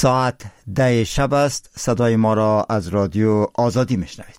ساعت 10 شب است. صدای ما را از رادیو آزادی میشنوید.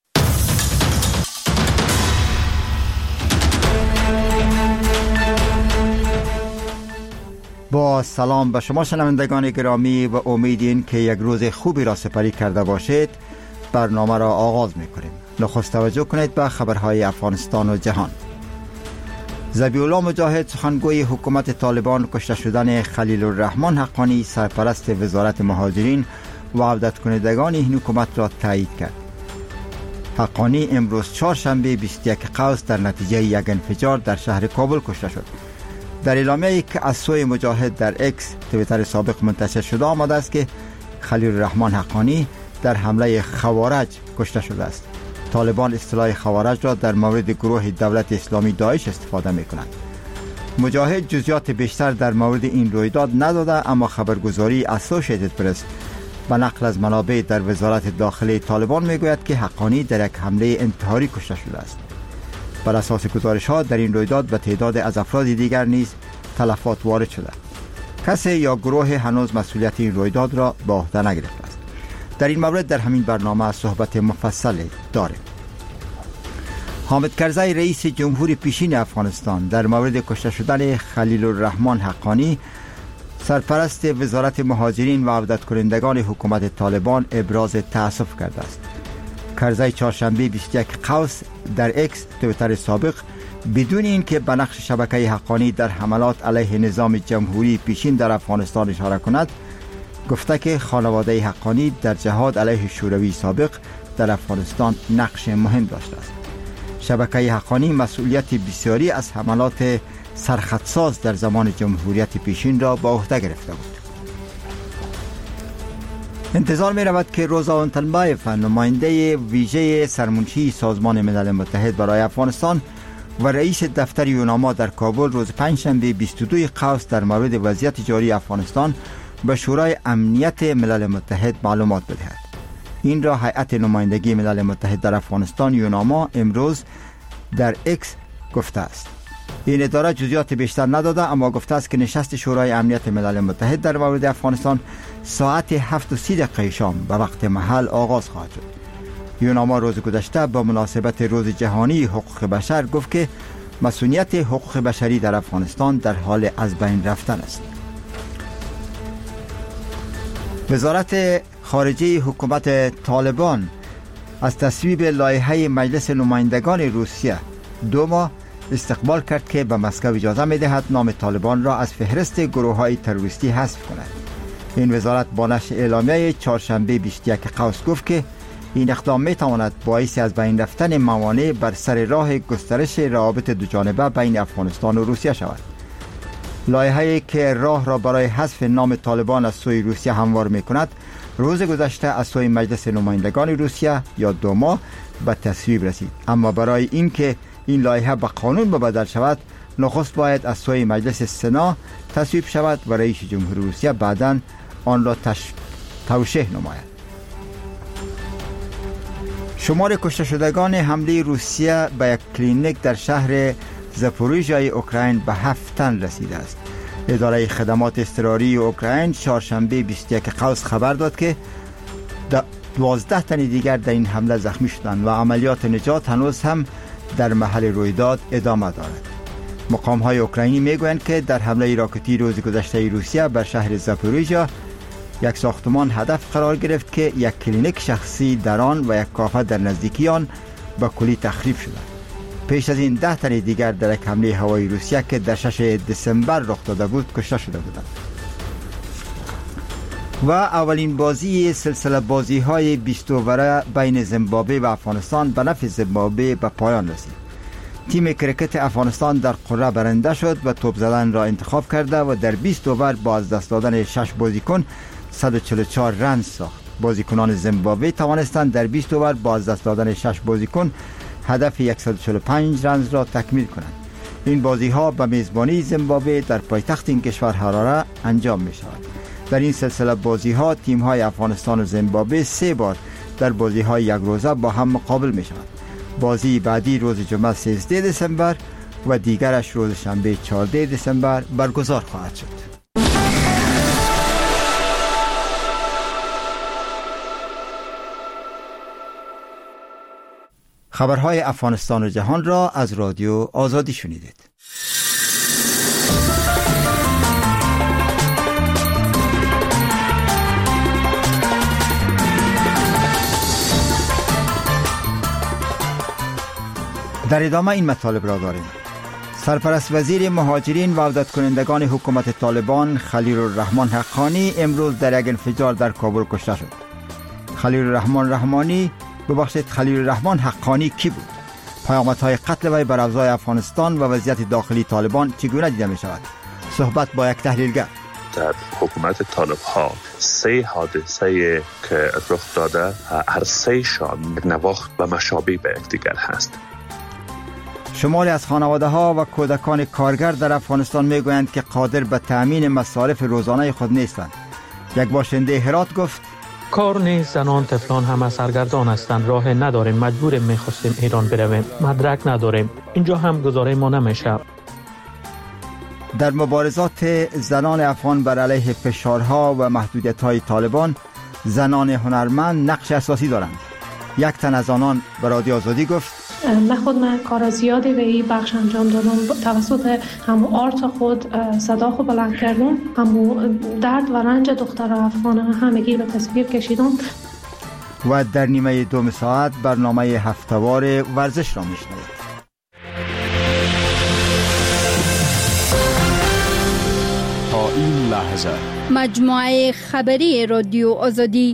با سلام به شما شنوندگان گرامی و امیدین که یک روز خوبی را سپری کرده باشید. برنامه را آغاز میکنیم. نخست توجه کنید به خبرهای افغانستان و جهان. ذبیح الله مجاهد سخنگوی حکومت طالبان کشته شدن خلیل الرحمن حقانی سرپرست وزارت مهاجرین و عودت کنندگان این حکومت را تایید کرد. حقانی امروز چهارشنبه 21 قوس در نتیجه یک انفجار در شهر کابل کشته شد. در اعلامیه‌ای که از سوی مجاهد در اکس توییتر سابق منتشر شده آمده است که خلیل الرحمن حقانی در حمله خوارج کشته شده است. طالبان اصطلاح خوارج را در مورد گروه دولت اسلامی داعش استفاده می‌کنند. مجاهد جزئیات بیشتر در مورد این رویداد نداده، اما خبرگزاری اسوسییتد پرس به نقل از منابع در وزارت داخلی طالبان میگوید که حقانی در یک حمله انتحاری کشته شده است. بر اساس گزارش‌ها در این رویداد به تعداد از افراد دیگر نیز تلفات وارد شده. کسی یا گروه هنوز مسئولیت این رویداد را به عهده نگرفته است. در این مورد در همین برنامه صحبت مفصلی داریم. حامد کرزی رئیس جمهوری پیشین افغانستان در مورد کشته شدن خلیل الرحمن حقانی سرپرست وزارت مهاجرین و عودت کنندگان حکومت طالبان ابراز تأسف کرده است. کرزی چهارشنبه 21 قوس در اکس توییتر سابق بدون اینکه به نقش شبکه حقانی در حملات علیه نظام جمهوری پیشین در افغانستان اشاره کند، گفته که خانواده حقانی در جهاد علیه شوروی سابق در افغانستان نقش مهم داشته است. شبکه حقانی مسئولیت بسیاری از حملات سرخطساز در زمان جمهوریت پیشین را به عهده گرفته بود. انتظار می رود که روزا اونتلبایف، نماینده ویژه سرمنشی سازمان ملل متحد برای افغانستان و رئیس دفتر یوناما در کابل روز پنجشنبه 22 قوس در مورد وضعیت جاری افغانستان به شورای امنیت ملل متحد معلومات بدهد. این را هیئت نمایندگی ملل متحد در افغانستان یوناما امروز در اکس گفته است. این اداره جزئیات بیشتر نداده، اما گفته است که نشست شورای امنیت ملل متحد در مورد افغانستان ساعت 7:30 شام به وقت محل آغاز خواهد شد. یوناما روز گذشته با مناسبت روز جهانی حقوق بشر گفت که مسئولیت حقوق بشری در افغانستان در حال از بین رفتن است. وزارت خارجه حکومت طالبان از تصویب لایحه مجلس نمایندگان روسیه دوما استقبال کرد که به مسکو اجازه می‌دهد نام طالبان را از فهرست گروه‌های تروریستی حذف کند. این وزارت با نشر اعلامیه چهارشنبه 21 قوس گفت که این اقدام می‌تواند باعث از بین رفتن موانع بر سر راه گسترش روابط دوجانبه بین افغانستان و روسیه شود. لایحه‌ای که راه را برای حذف نام طالبان از سوی روسیه هموار می‌کند، روز گذشته از سوی مجلس نمایندگان روسیه یا دوما به تصویب رسید. اما برای اینکه این لایحه به قانون بدل شود، نخست باید از سوی مجلس سنا تصویب شود و رئیس جمهور روسیه بعداً آن را توشیح نماید. شمار کشته شدگان حمله روسیه به یک کلینیک در شهر زاپوریژیای اوکراین به 7 تن رسیده است. اداره خدمات اضطراری اوکراین چهارشنبه 21 قوس خبر داد که 12 تن دیگر در این حمله زخمی شدند و عملیات نجات هنوز هم در محل رویداد ادامه دارد. مقام‌های اوکراینی میگویند که در حمله راکتی روز گذشته روسیه بر شهر زاپوریژیا یک ساختمان هدف قرار گرفت که یک کلینیک شخصی در آن و یک کافه در نزدیکی آن به کلی تخریب شده. پیش از این 10 تن دیگر در یک حمله هوایی روسیه که در 6 دسامبر رخ داده بود کشته شده بودند. و اولین بازی سلسله بازی‌های 20 اووره بین زیمبابوه و افغانستان به نفع زیمبابوه به پایان رسید. تیم کرکت افغانستان در قره برنده شد و توپ زدن را انتخاب کرده و در 20 اوور با از دست دادن 6 بازیکن 144 رن ساخت. بازیکنان زیمبابوه توانستند در 20 اوور با از دست دادن 6 بازیکن هدف 145 رن را تکمیل کنند. این بازی‌ها به میزبانی زیمبابوه در پایتخت این کشور حراره انجام می‌شود. در این سلسله بازی‌ها تیم‌های افغانستان و زیمبابوه 3 بار در بازی‌های یک روزه با هم مقابل می‌شوند. بازی بعدی روز جمعه 13 دسامبر و دیگرش روز شنبه 14 دسامبر برگزار خواهد شد. خبرهای افغانستان و جهان را از رادیو آزادی شنیدید. در ادامه این مطالب را داریم. سرپرست وزیر مهاجرین و عودت کنندگان حکومت طالبان خلیل الرحمن حقانی امروز در یک انفجار در کابل کشته شد. خلیل الرحمن حقانی کی بود؟ پیامدهای قتل وی بر اوضاع افغانستان و وضعیت داخلی طالبان چگونه دیده می شود؟ صحبت با یک تحلیلگر. در حکومت طالب ها 3 حادثه که رخ داده، هر 3 شان نواخت و مشابه به یکدیگر هست. شماری از خانواده ها و کودکان کارگر در افغانستان می گویند که قادر به تأمین مصارف روزانه خود نیستند. یک باشنده هرات گفت کار نیست، زنان طفلان همه سرگردان هستند، راه نداریم، مجبور میخواستیم ایران برویم، مدرک نداریم، اینجا هم گزاره ما نمیشه. در مبارزات زنان افغان بر علیه فشارها و محدودیت‌های طالبان، زنان هنرمند نقش اساسی دارند. یک تن از آنان به رادیو آزادی گفت من کار زیادی به این بخش انجام دادم، توسط همو آرت خود صدا خود بلند کردم، همو درد و رنج دختر افغان همگی به تصویر کشیدم. و در نیمه 2 ساعت برنامه هفته‌وار ورزش را میشنوید. تا این لحظه مجموعه خبری رادیو آزادی.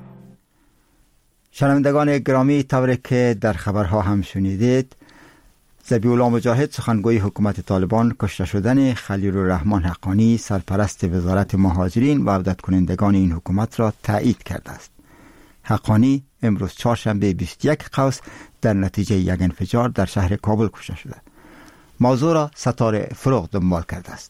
شنوندگان گرامی، طوری که در خبرها هم شنیدید، ذبیح‌الله مجاهد سخنگوی حکومت طالبان کشته شدن خلیل الرحمن حقانی سرپرست وزارت مهاجرین و عودت کنندگان این حکومت را تایید کرده است. حقانی امروز چهارشنبه 21 قوس در نتیجه یک انفجار در شهر کابل کشته شده. موضوع را ستاره فروغ دنبال کرده است.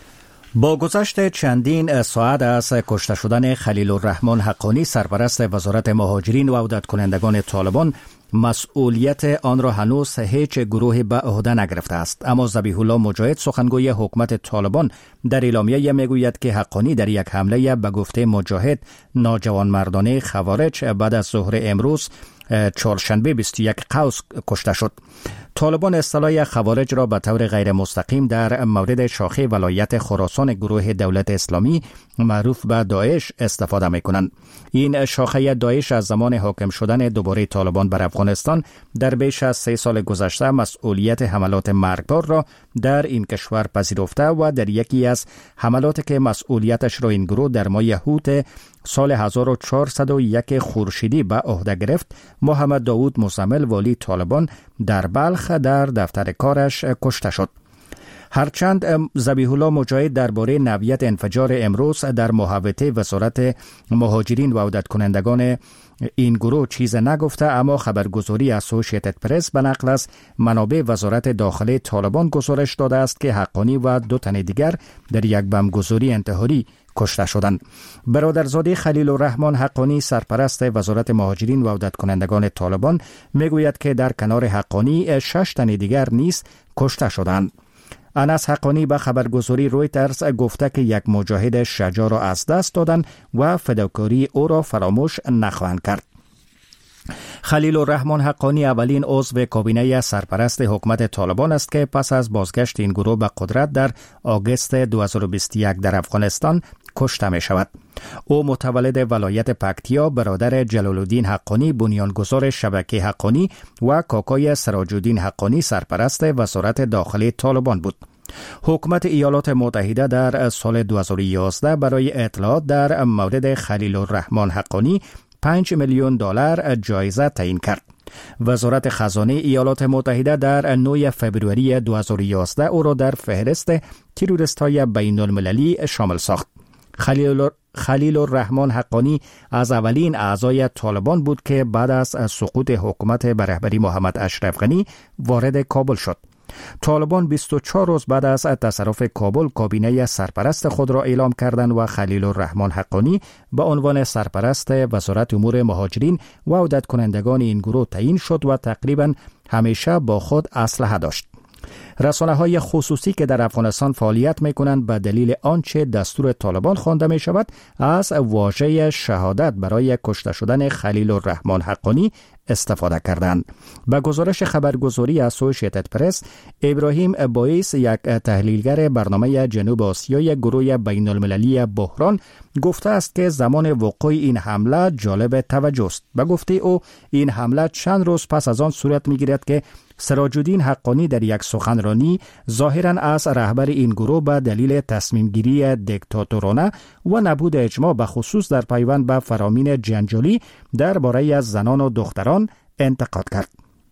با گذشت چندین ساعت از کشته شدن خلیل الرحمن حقانی سرپرست وزارت مهاجرین و عودت کنندگان طالبان، مسئولیت آن را هنوز هیچ گروه به عهده نگرفته است. اما ذبیح‌الله مجاهد سخنگوی حکومت طالبان در اعلامیه میگوید که حقانی در یک حمله به گفته مجاهد ناجوانمردانه خوارج بعد از ظهر امروز چهارشنبه 21 قوس کشته شد. طالبان اصطلاح خوارج را به طور غیر مستقیم در مورد شاخه ولایت خراسان گروه دولت اسلامی معروف به داعش استفاده می کنند. این شاخه داعش از زمان حاکم شدن دوباره طالبان بر افغانستان در بیش از 3 سال گذشته مسئولیت حملات مرگبار را در این کشور پذیرفته و در یکی از حملاتی که مسئولیتش را این گروه در ماه یحود سال 1401 خورشیدی به عهده گرفت، محمد داوود مزمل والی طالبان در بلخ در دفتر کارش کشته شد. هرچند ذبیح‌الله مجاهد درباره نوعیت انفجار امروز در محوطه وزارت مهاجرین و عودت کنندگان این گروه چیز نگفته، اما خبرگزاری اسوسییتد پرس به نقل از منابع وزارت داخلی طالبان گزارش داده است که حقانی و 2 تن دیگر در یک بمبگذاری انتحاری کشته شدند. برادرزاده خلیل الرحمن حقانی سرپرست وزارت مهاجرین و عودت کنندگان طالبان میگوید که در کنار حقانی 6 تن دیگر نیز کشته شدند. انس حقانی به خبرگزاری رویترز گفته که یک مجاهد شجاع را از دست دادند و فداکاری او را فراموش نخواهند کرد. خلیل الرحمن حقانی اولین عضو کابینه سرپرست حکومت طالبان است که پس از بازگشت این گروه به قدرت در آگوست 2021 در افغانستان کشته می شود. او متولد ولایت پکتیا، برادر جلال الدین حقانی بنیانگذار شبکه حقانی و کاکای سراج الدین حقانی سرپرست وزارت داخلی طالبان بود. حکومت ایالات متحده در سال 2011 برای اطلاعات در مورد خلیل الرحمن حقانی $5 میلیون جایزه تعیین کرد. وزارت خزانه ایالات متحده در 9 فوریه 2011 او را در فهرست تروریست‌های بین‌المللی شامل ساخت. خلیل الرحمن حقانی از اولین اعضای طالبان بود که بعد از سقوط حکومت به رهبری محمد اشرف غنی وارد کابل شد. طالبان 24 روز بعد از تصرف کابل کابینه سرپرست خود را اعلام کردند و خلیل الرحمن حقانی به عنوان سرپرست وزارت امور مهاجرین و عودت کنندگان این گروه تعیین شد و تقریبا همیشه با خود اسلحه داشت. رسانه‌های خصوصی که در افغانستان فعالیت می‌کنند به دلیل آنچه دستور طالبان خوانده می‌شود از واژه شهادت برای کشته شدن خلیل الرحمن حقانی استفاده کردند. به گزارش خبرگزاری اسوسییتد پرس، ابراهیم بایس، یک تحلیلگر برنامه جنوب آسیای گروه بین المللی بحران، گفته است که زمان وقوع این حمله جالب توجه است. به گفته او این حمله چند روز پس از آن صورت می‌گیرد که سراج الدین حقانی در یک سخنرانی ظاهراً از رهبر این گروه به دلیل تصمیم گیری دیکتاتورانه و نبود اجماع به خصوص در پیوند به فرامین جنجالی درباره زنان و دختران انتقاد کرد.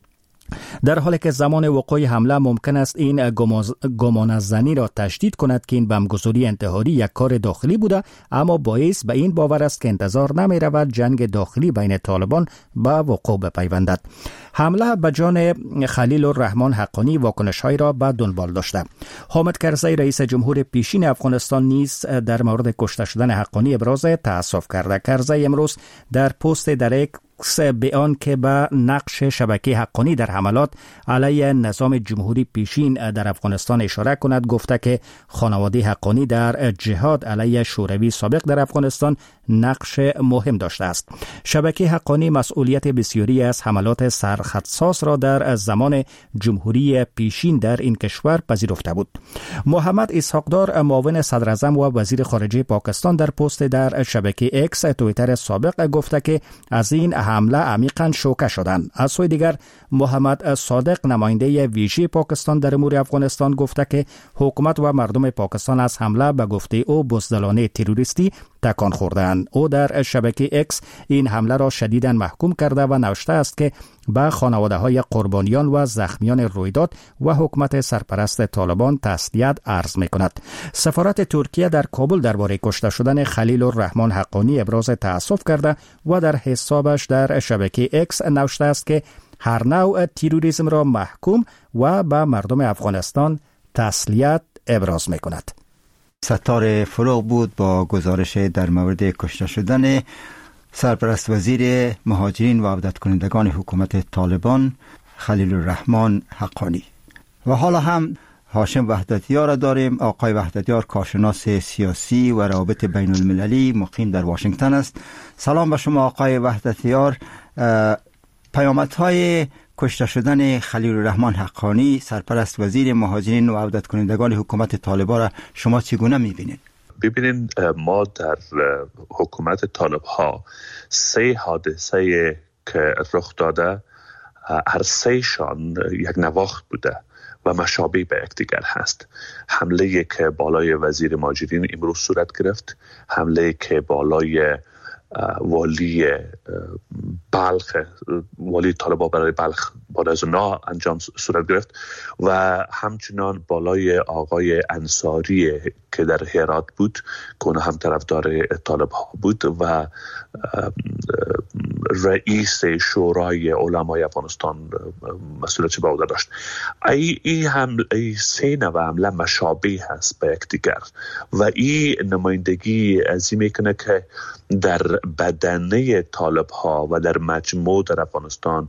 در حالی که زمان وقوع حمله ممکن است این گمانه‌زنی را تشدید کند که این بمبگذاری انتحاری یک کار داخلی بوده، اما باعث به این باور است که انتظار نمی رود جنگ داخلی بین طالبان به وقوع بپیوندد. حمله به جان خلیل الرحمن حقانی واکنش‌های را به دنبال داشته. حامد کرزی رئیس جمهور پیشین افغانستان نیز در مورد کشته شدن حقانی ابراز تأسف کرده. کرزی امروز در پست در اکس بیان که به نقش شبکه حقانی در حملات علیه نظام جمهوری پیشین در افغانستان اشاره کند، گفته که خانواده حقانی در جهاد علیه شوروی سابق در افغانستان نقش مهم داشته است. شبکه حقانی مسئولیت بسیاری از حملات سرخطساز را در زمان جمهوری پیشین در این کشور پذیرفته بود. محمد اسحاقدار، معاون صدر اعظم و وزیر خارجه پاکستان، در پست در شبکه اکس توییتر سابق گفته که از این حمله عمیقاً شوکه شدند. از سوی دیگر محمد صادق، نماینده ویژه پاکستان در امور افغانستان، گفته که حکومت و مردم پاکستان از حمله به گفته او بزدلانه تروریستی تکان خوردند. او در شبکه اکس این حمله را شدیداً محکوم کرده و نوشته است که به خانواده‌های قربانیان و زخمیان رویداد و حکومت سرپرست طالبان تسلیت عرض می‌کند. سفارت ترکیه در کابل درباره کشته شدن خلیل الرحمن حقانی ابراز تأسف کرده و در حسابش در شبکه اکس نوشته است که هر نوع تروریسم را محکوم و به مردم افغانستان تسلیت ابراز می‌کند. ستار فروغ بود با گزارش در مورد کشته شدن سرپرست وزیر مهاجرین و عودت کنندگان حکومت طالبان خلیل الرحمن حقانی. و حالا هم هاشم وحدتیار را داریم. آقای وحدتیار کارشناس سیاسی و روابط بین المللی مقیم در واشنگتن است. سلام به شما آقای وحدتیار. پیامدهای کشته شدن خلیل الرحمن حقانی سرپرست وزیر مهاجرین و عودت کنندگان حکومت طالبان را شما چگونه می‌بینید؟ ببینید، ما در حکومت طالب‌ها 3 حادثه که رخ داده، هر 3شان یک نواخت بوده و مشابه به یکدیگر هست. حمله که بالای وزیر مهاجرین امروز صورت گرفت، حمله که بالای والی بلخ، والی طالبان برای بلخ بعد از اونا انجام صورت گرفت، و همچنان بالای آقای انصاری که در هرات بود که اون هم طرفدار طالب ها بود و رئیس شورای علمای افغانستان مسئولیت به عهده داشت. ای 3 نوع حمله مشابه هست به یکدیگر و این نمایندگی از این میکنه که در بدنه طالب ها و در مجموع در افغانستان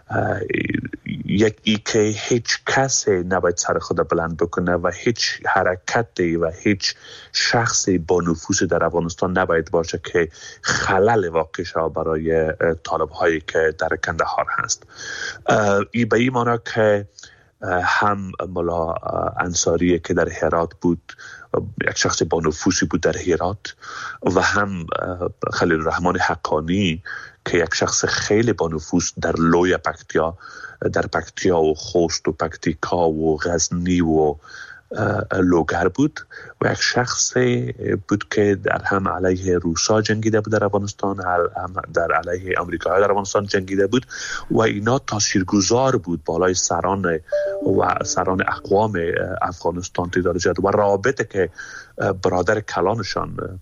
یکی که هیچ کسی نباید سر خود بلند بکنه و هیچ حرکتی و هیچ شخصی با نفوذ در افغانستان نباید باشه که خلل واقع شود برای طالب هایی که در کندهار هست. ای به این معنی که هم ملا انصاری که در هرات بود یک شخص با نفوذی بود در هرات و هم خلیل الرحمن حقانی که یک شخص خیلی با نفوذ در لوی پکتیا، در پکتیا و خوست و پکتیکا و غزنی و لوگر بود و یک شخص بود که در هم علیه روسا جنگیده بود در افغانستان، هم در علیه امریکا در افغانستان جنگیده بود و اینا تاثیرگذار بود بالای سران اقوام افغانستان تا درجه و رابطه که برادر کلانشان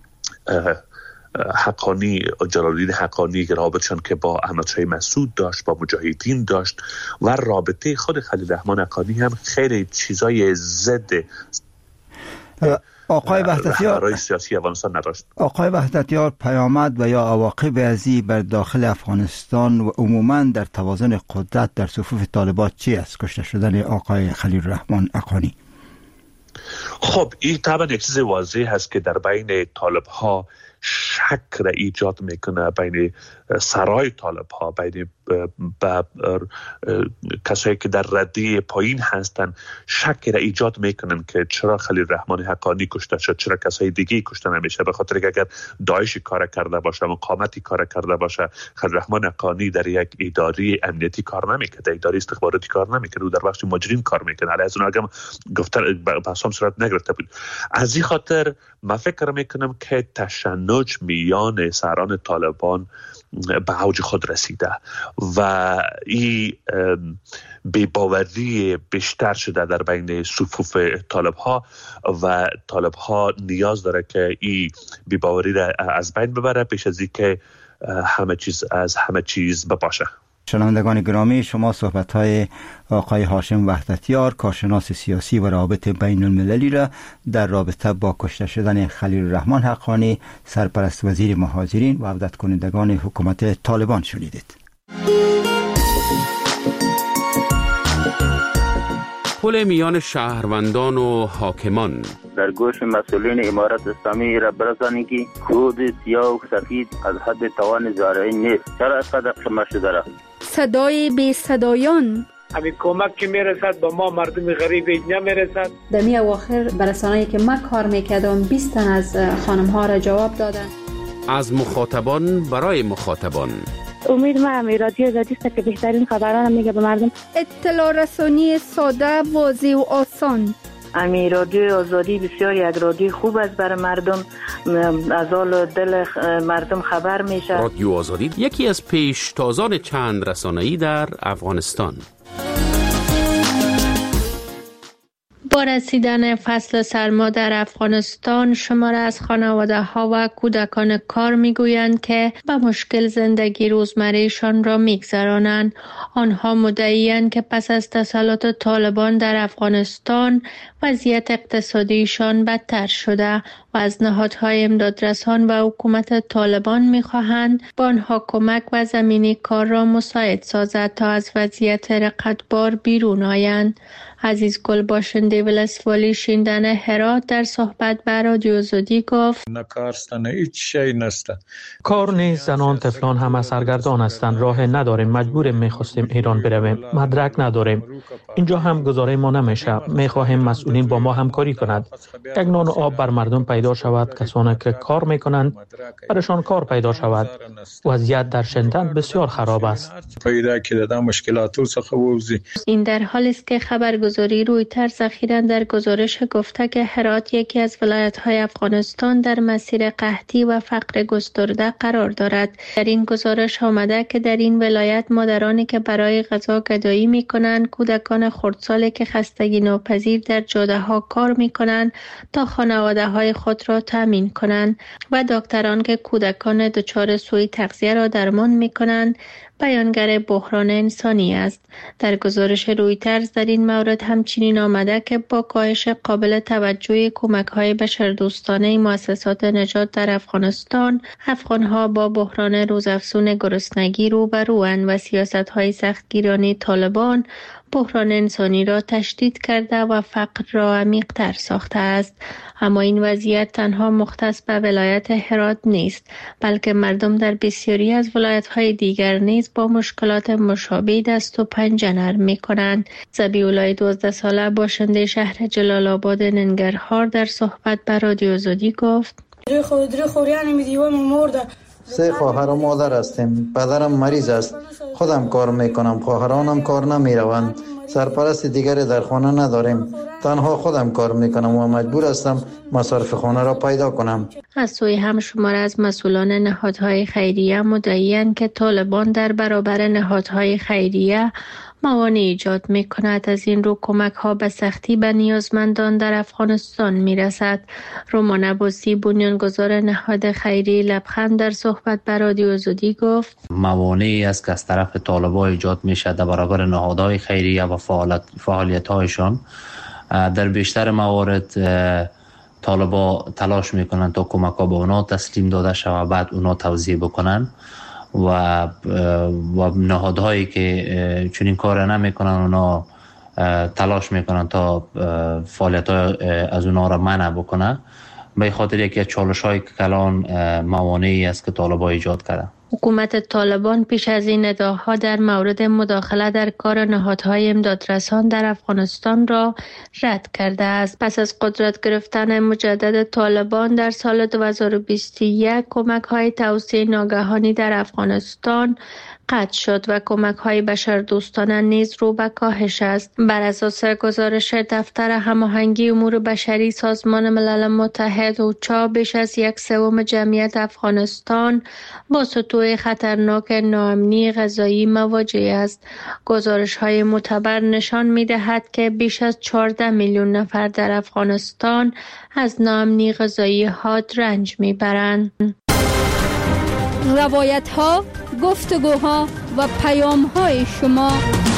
حقانی، جلال‌الدین حقانی، رابطشان که با احمد شاه مسعود داشت، با مجاهدین داشت و رابطه خود خلیل الرحمن حقانی هم خیلی چیزای ضد. آقای وحدتیار سیاسی افغانستان نداشت. آقای وحدتیار، پیامد و یا عواقب ازی بر داخل افغانستان و عموما در توازن قدرت در صفوف طالبان چی است؟ کشته شدن آقای خلیل الرحمن حقانی. خب این طبعا یک چیز واضح هست که در بین طالب ها شک را ایجاد میکنه، بین سرای طالب ها، بین کسایی که در رده پایین هستن شک را ایجاد میکنن که چرا خلیل الرحمن حقانی کشته شد، چرا کسای دیگه کشته نمیشه. به خاطر که اگر داعش کار کرده باشه، مقاومتی کار کرده باشه، خلیل الرحمن حقانی در یک اداره امنیتی کار نمیکنه، اداره استخباراتی کار نمیکنه، او در بخش مجرم کار میکنه. علی از اون اگه گفتن بحثم صورت نگرفته بود. از این خاطر من فکر میکنم که تشنج میان سران طالبان به اوج خود رسیده و این بی‌باوری بیشتر شده در بین صفوف طالب ها و طالب ها نیاز داره که این بی‌باوری را از بین ببره پیش از اینکه همه چیز بپاشه. شنوندگان گرامی، شما صحبت‌های آقای هاشم وحدتیار، کارشناس سیاسی و روابط بین المللی را در رابطه با کشته شدن خلیل الرحمن حقانی، سرپرست وزیر مهاجرین و عودت کنندگان حکومت طالبان شنیدید. پل میان شهروندان و حاکمان در گوش مسئولین امارت اسلامی را برسانید که خود سیاه و سفید از حد توان زارعی نیست. چرا اینقدر قمه شده را؟ صدای بی صدایان. همین کمک که میرسد با ما مردم غریب نمیرسد. در می اواخر برسانه‌ای که من کار میکردم 20 تن از خانم ها را جواب دادن. از مخاطبان برای مخاطبان. امید من رادیو آزادی است که بهترین خبران میگه به مردم. اطلاع رسانی ساده، واضح و آسان. امی رادیو آزادی بسیار یک رادیو خوب است برای مردم، از حال دل مردم خبر میشه. رادیو آزادی یکی از پیشتازان چند رسانه‌ای در افغانستان. با رسیدن فصل سرما در افغانستان، شماره از خانواده ها و کودکان کار میگویند که به مشکل زندگی روزمرهشان را میگذرانند. آنها مدعی‌اند که پس از تسلط طالبان در افغانستان وضعیت اقتصادیشان بدتر شده و از نهادهای امدادرسان و حکومت طالبان میخواهند با آنها کمک و زمینی کار را مساعد سازد تا از وضعیت رقتبار بیرون آیند. عزیز گل باشنده ولسوالی شیندن هرات در صحبت با رادیو آزادی گفت: نکارستن هیچ شی نسته. کار نیست، زنان طفلان همه سرگردان هستند، راه نداریم، مجبور میخواستیم ایران برویم، مدرک نداریم، اینجا هم گزاره ما نمیشه، میخواهیم مسئولین با ما همکاری کند، یک نان و آب بر مردم پیدا شود، کسانی که کار میکنند برشان کار پیدا شود. وضعیت در شندن بسیار خراب است. پیدا کردن مشکلات وزی. این در حالی است که خبرگزاری رویترز اخیراً در گزارش گفته که هرات یکی از ولایت‌های افغانستان در مسیر قحطی و فقر گسترده قرار دارد. در این گزارش آمده که در این ولایت مادرانی که برای غذا گدایی می‌کنند، کودکان خردسالی که خستگی ناپذیر در جاده‌ها کار می‌کنند تا خانواده‌های خود را تامین کنند و دکتران که کودکان دچار سوء تغذیه را درمان می‌کنند بیانگر بحران انسانی است. در گزارش رویترز در این مورد همچنین آمده که با کاهش قابل توجه کمک‌های بشردوستانه مؤسسات نجات در افغانستان، افغان‌ها با بحران روزافزون گرسنگی روبروند و سیاست‌های سختگیرانه طالبان بحران انسانی را تشدید کرده و فقر را عمیق‌تر ساخته است. اما این وضعیت تنها مختص به ولایت هرات نیست، بلکه مردم در بسیاری از ولایت‌های دیگر نیز با مشکلات مشابه دست و پنجه نرم می‌کنند. ذبیح‌الله 12 ساله باشنده شهر جلال آباد ننگرهار در صحبت با رادیو آزادی گفت: سه خواهر و مادر هستیم. پدرم مریض است. خودم کار میکنم. خواهرانم کار نمیروند. سرپرست دیگری در خانه نداریم. تنها خودم کار میکنم و مجبور هستم مصارف خانه را پیدا کنم. از سوی هم شمار از مسئولان نهادهای خیریه مدعی‌اند که طالبان در برابر نهادهای خیریه موانع ایجاد می کند. از این رو کمک ها به سختی به نیازمندان در افغانستان می رسد. رومان عباسی بنیانگذار نهاد خیری لبخند در صحبت با رادیو آزادی گفت: موانعی است که از طرف طالبان ایجاد می شد در برابر نهادهای خیریه و فعالیت هایشان. در بیشتر موارد طالبا تلاش میکنن تا کمک ها به اونا تسلیم داده شود، بعد اونا توزیع بکنن و نهادهایی که چنین کار نمیکنن اونا تلاش میکنن تا فعالیت از اونا را منع بکنن. به خاطر یکی از چالش های کلان موانعی است که طالبان ایجاد کردن. حکومت طالبان پیش از این ادعاها در مورد مداخله در کار نهادهای امدادرسان در افغانستان را رد کرده است. پس از قدرت گرفتن مجدد طالبان در سال 2021 کمک‌های توسعه ناگهانی در افغانستان قطع شد و کمک‌های بشردوستانه نیز رو به کاهش است. بر اساس گزارش دفتر هماهنگی امور بشری سازمان ملل متحد اوچا، بیش از 1/3 جمعیت افغانستان با سطوح خطرناک ناامنی غذایی مواجه است. گزارش‌های معتبر نشان می‌دهد که بیش از 14 میلیون نفر در افغانستان از ناامنی غذایی حاد رنج می‌برند. روایت‌ها، گفتگوها و پیام‌های شما.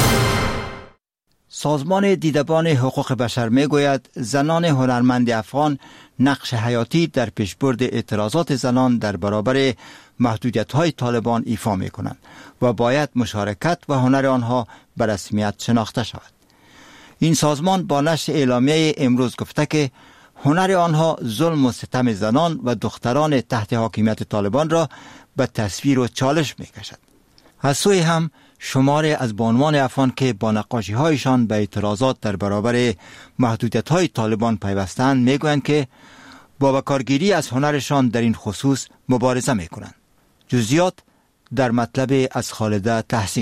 سازمان دیدبان حقوق بشر میگوید زنان هنرمند افغان نقش حیاتی در پیشبرد اعتراضات زنان در برابر محدودیت‌های طالبان ایفا می‌کنند و باید مشارکت و هنر آنها به رسمیت شناخته شود. این سازمان با نشر اعلامیه امروز گفته که هنر آنها ظلم و ستم زنان و دختران تحت حاکمیت طالبان را به تصویر و چالش می‌کشد. از سوی هم شماری از بانوان افغان که با نقاشی‌هایشان به اعتراضات در برابر محدودیت‌های طالبان پیوستند میگویند که با بکارگیری از هنرشان در این خصوص مبارزه میکنند. جزئیات در مطلب از خالده تحسین.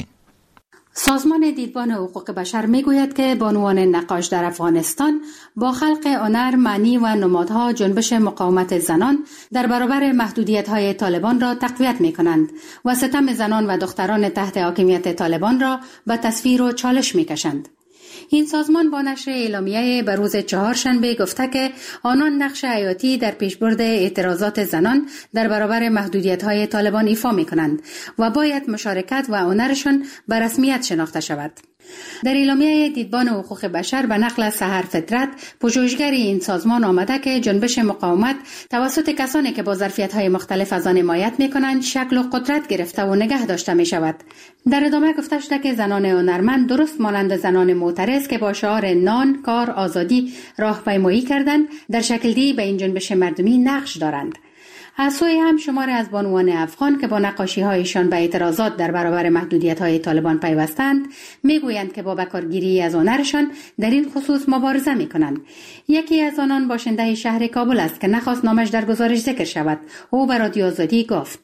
سازمان دیدبان حقوق بشر میگوید که بانوان نقاش در افغانستان با خلق هنر، معنی و نمادها جنبش مقاومت زنان در برابر محدودیت‌های طالبان را تقویت می‌کنند و ستم زنان و دختران تحت حاکمیت طالبان را به تصویر و چالش می‌کشند. این سازمان با نشر اعلامیه به روز چهارشنبه گفته که آنان نقش حیاتی در پیشبرد اعتراضات زنان در برابر محدودیت‌های طالبان ایفا می‌کنند و باید مشارکت و هنرشان به رسمیت شناخته شود. در اعلامیه دیدبان حقوق بشر به نقل از سحر فطرت، پژوهشگر این سازمان آمده که جنبش مقاومت توسط کسانی که با ظرفیت‌های مختلف از آن حمایت می‌کنند شکل و قدرت گرفته و نگه داشته می‌شود. در ادامه گفته شده که زنان هنرمند درست مانند زنان معترض که با شعار نان، کار، آزادی راهپیمایی کردند، در شکل‌دهی به این جنبش مردمی نقش دارند. از سوی هم شمار از بانوان افغان که با نقاشی‌هایشان به اعتراضات در برابر محدودیت‌های طالبان پیوستند میگویند که با بکارگیری از هنرشان در این خصوص مبارزه می‌کنند. یکی از آنان باشنده شهر کابل است که نخواست نامش در گزارش ذکر شود. او به رادیو آزادی گفت: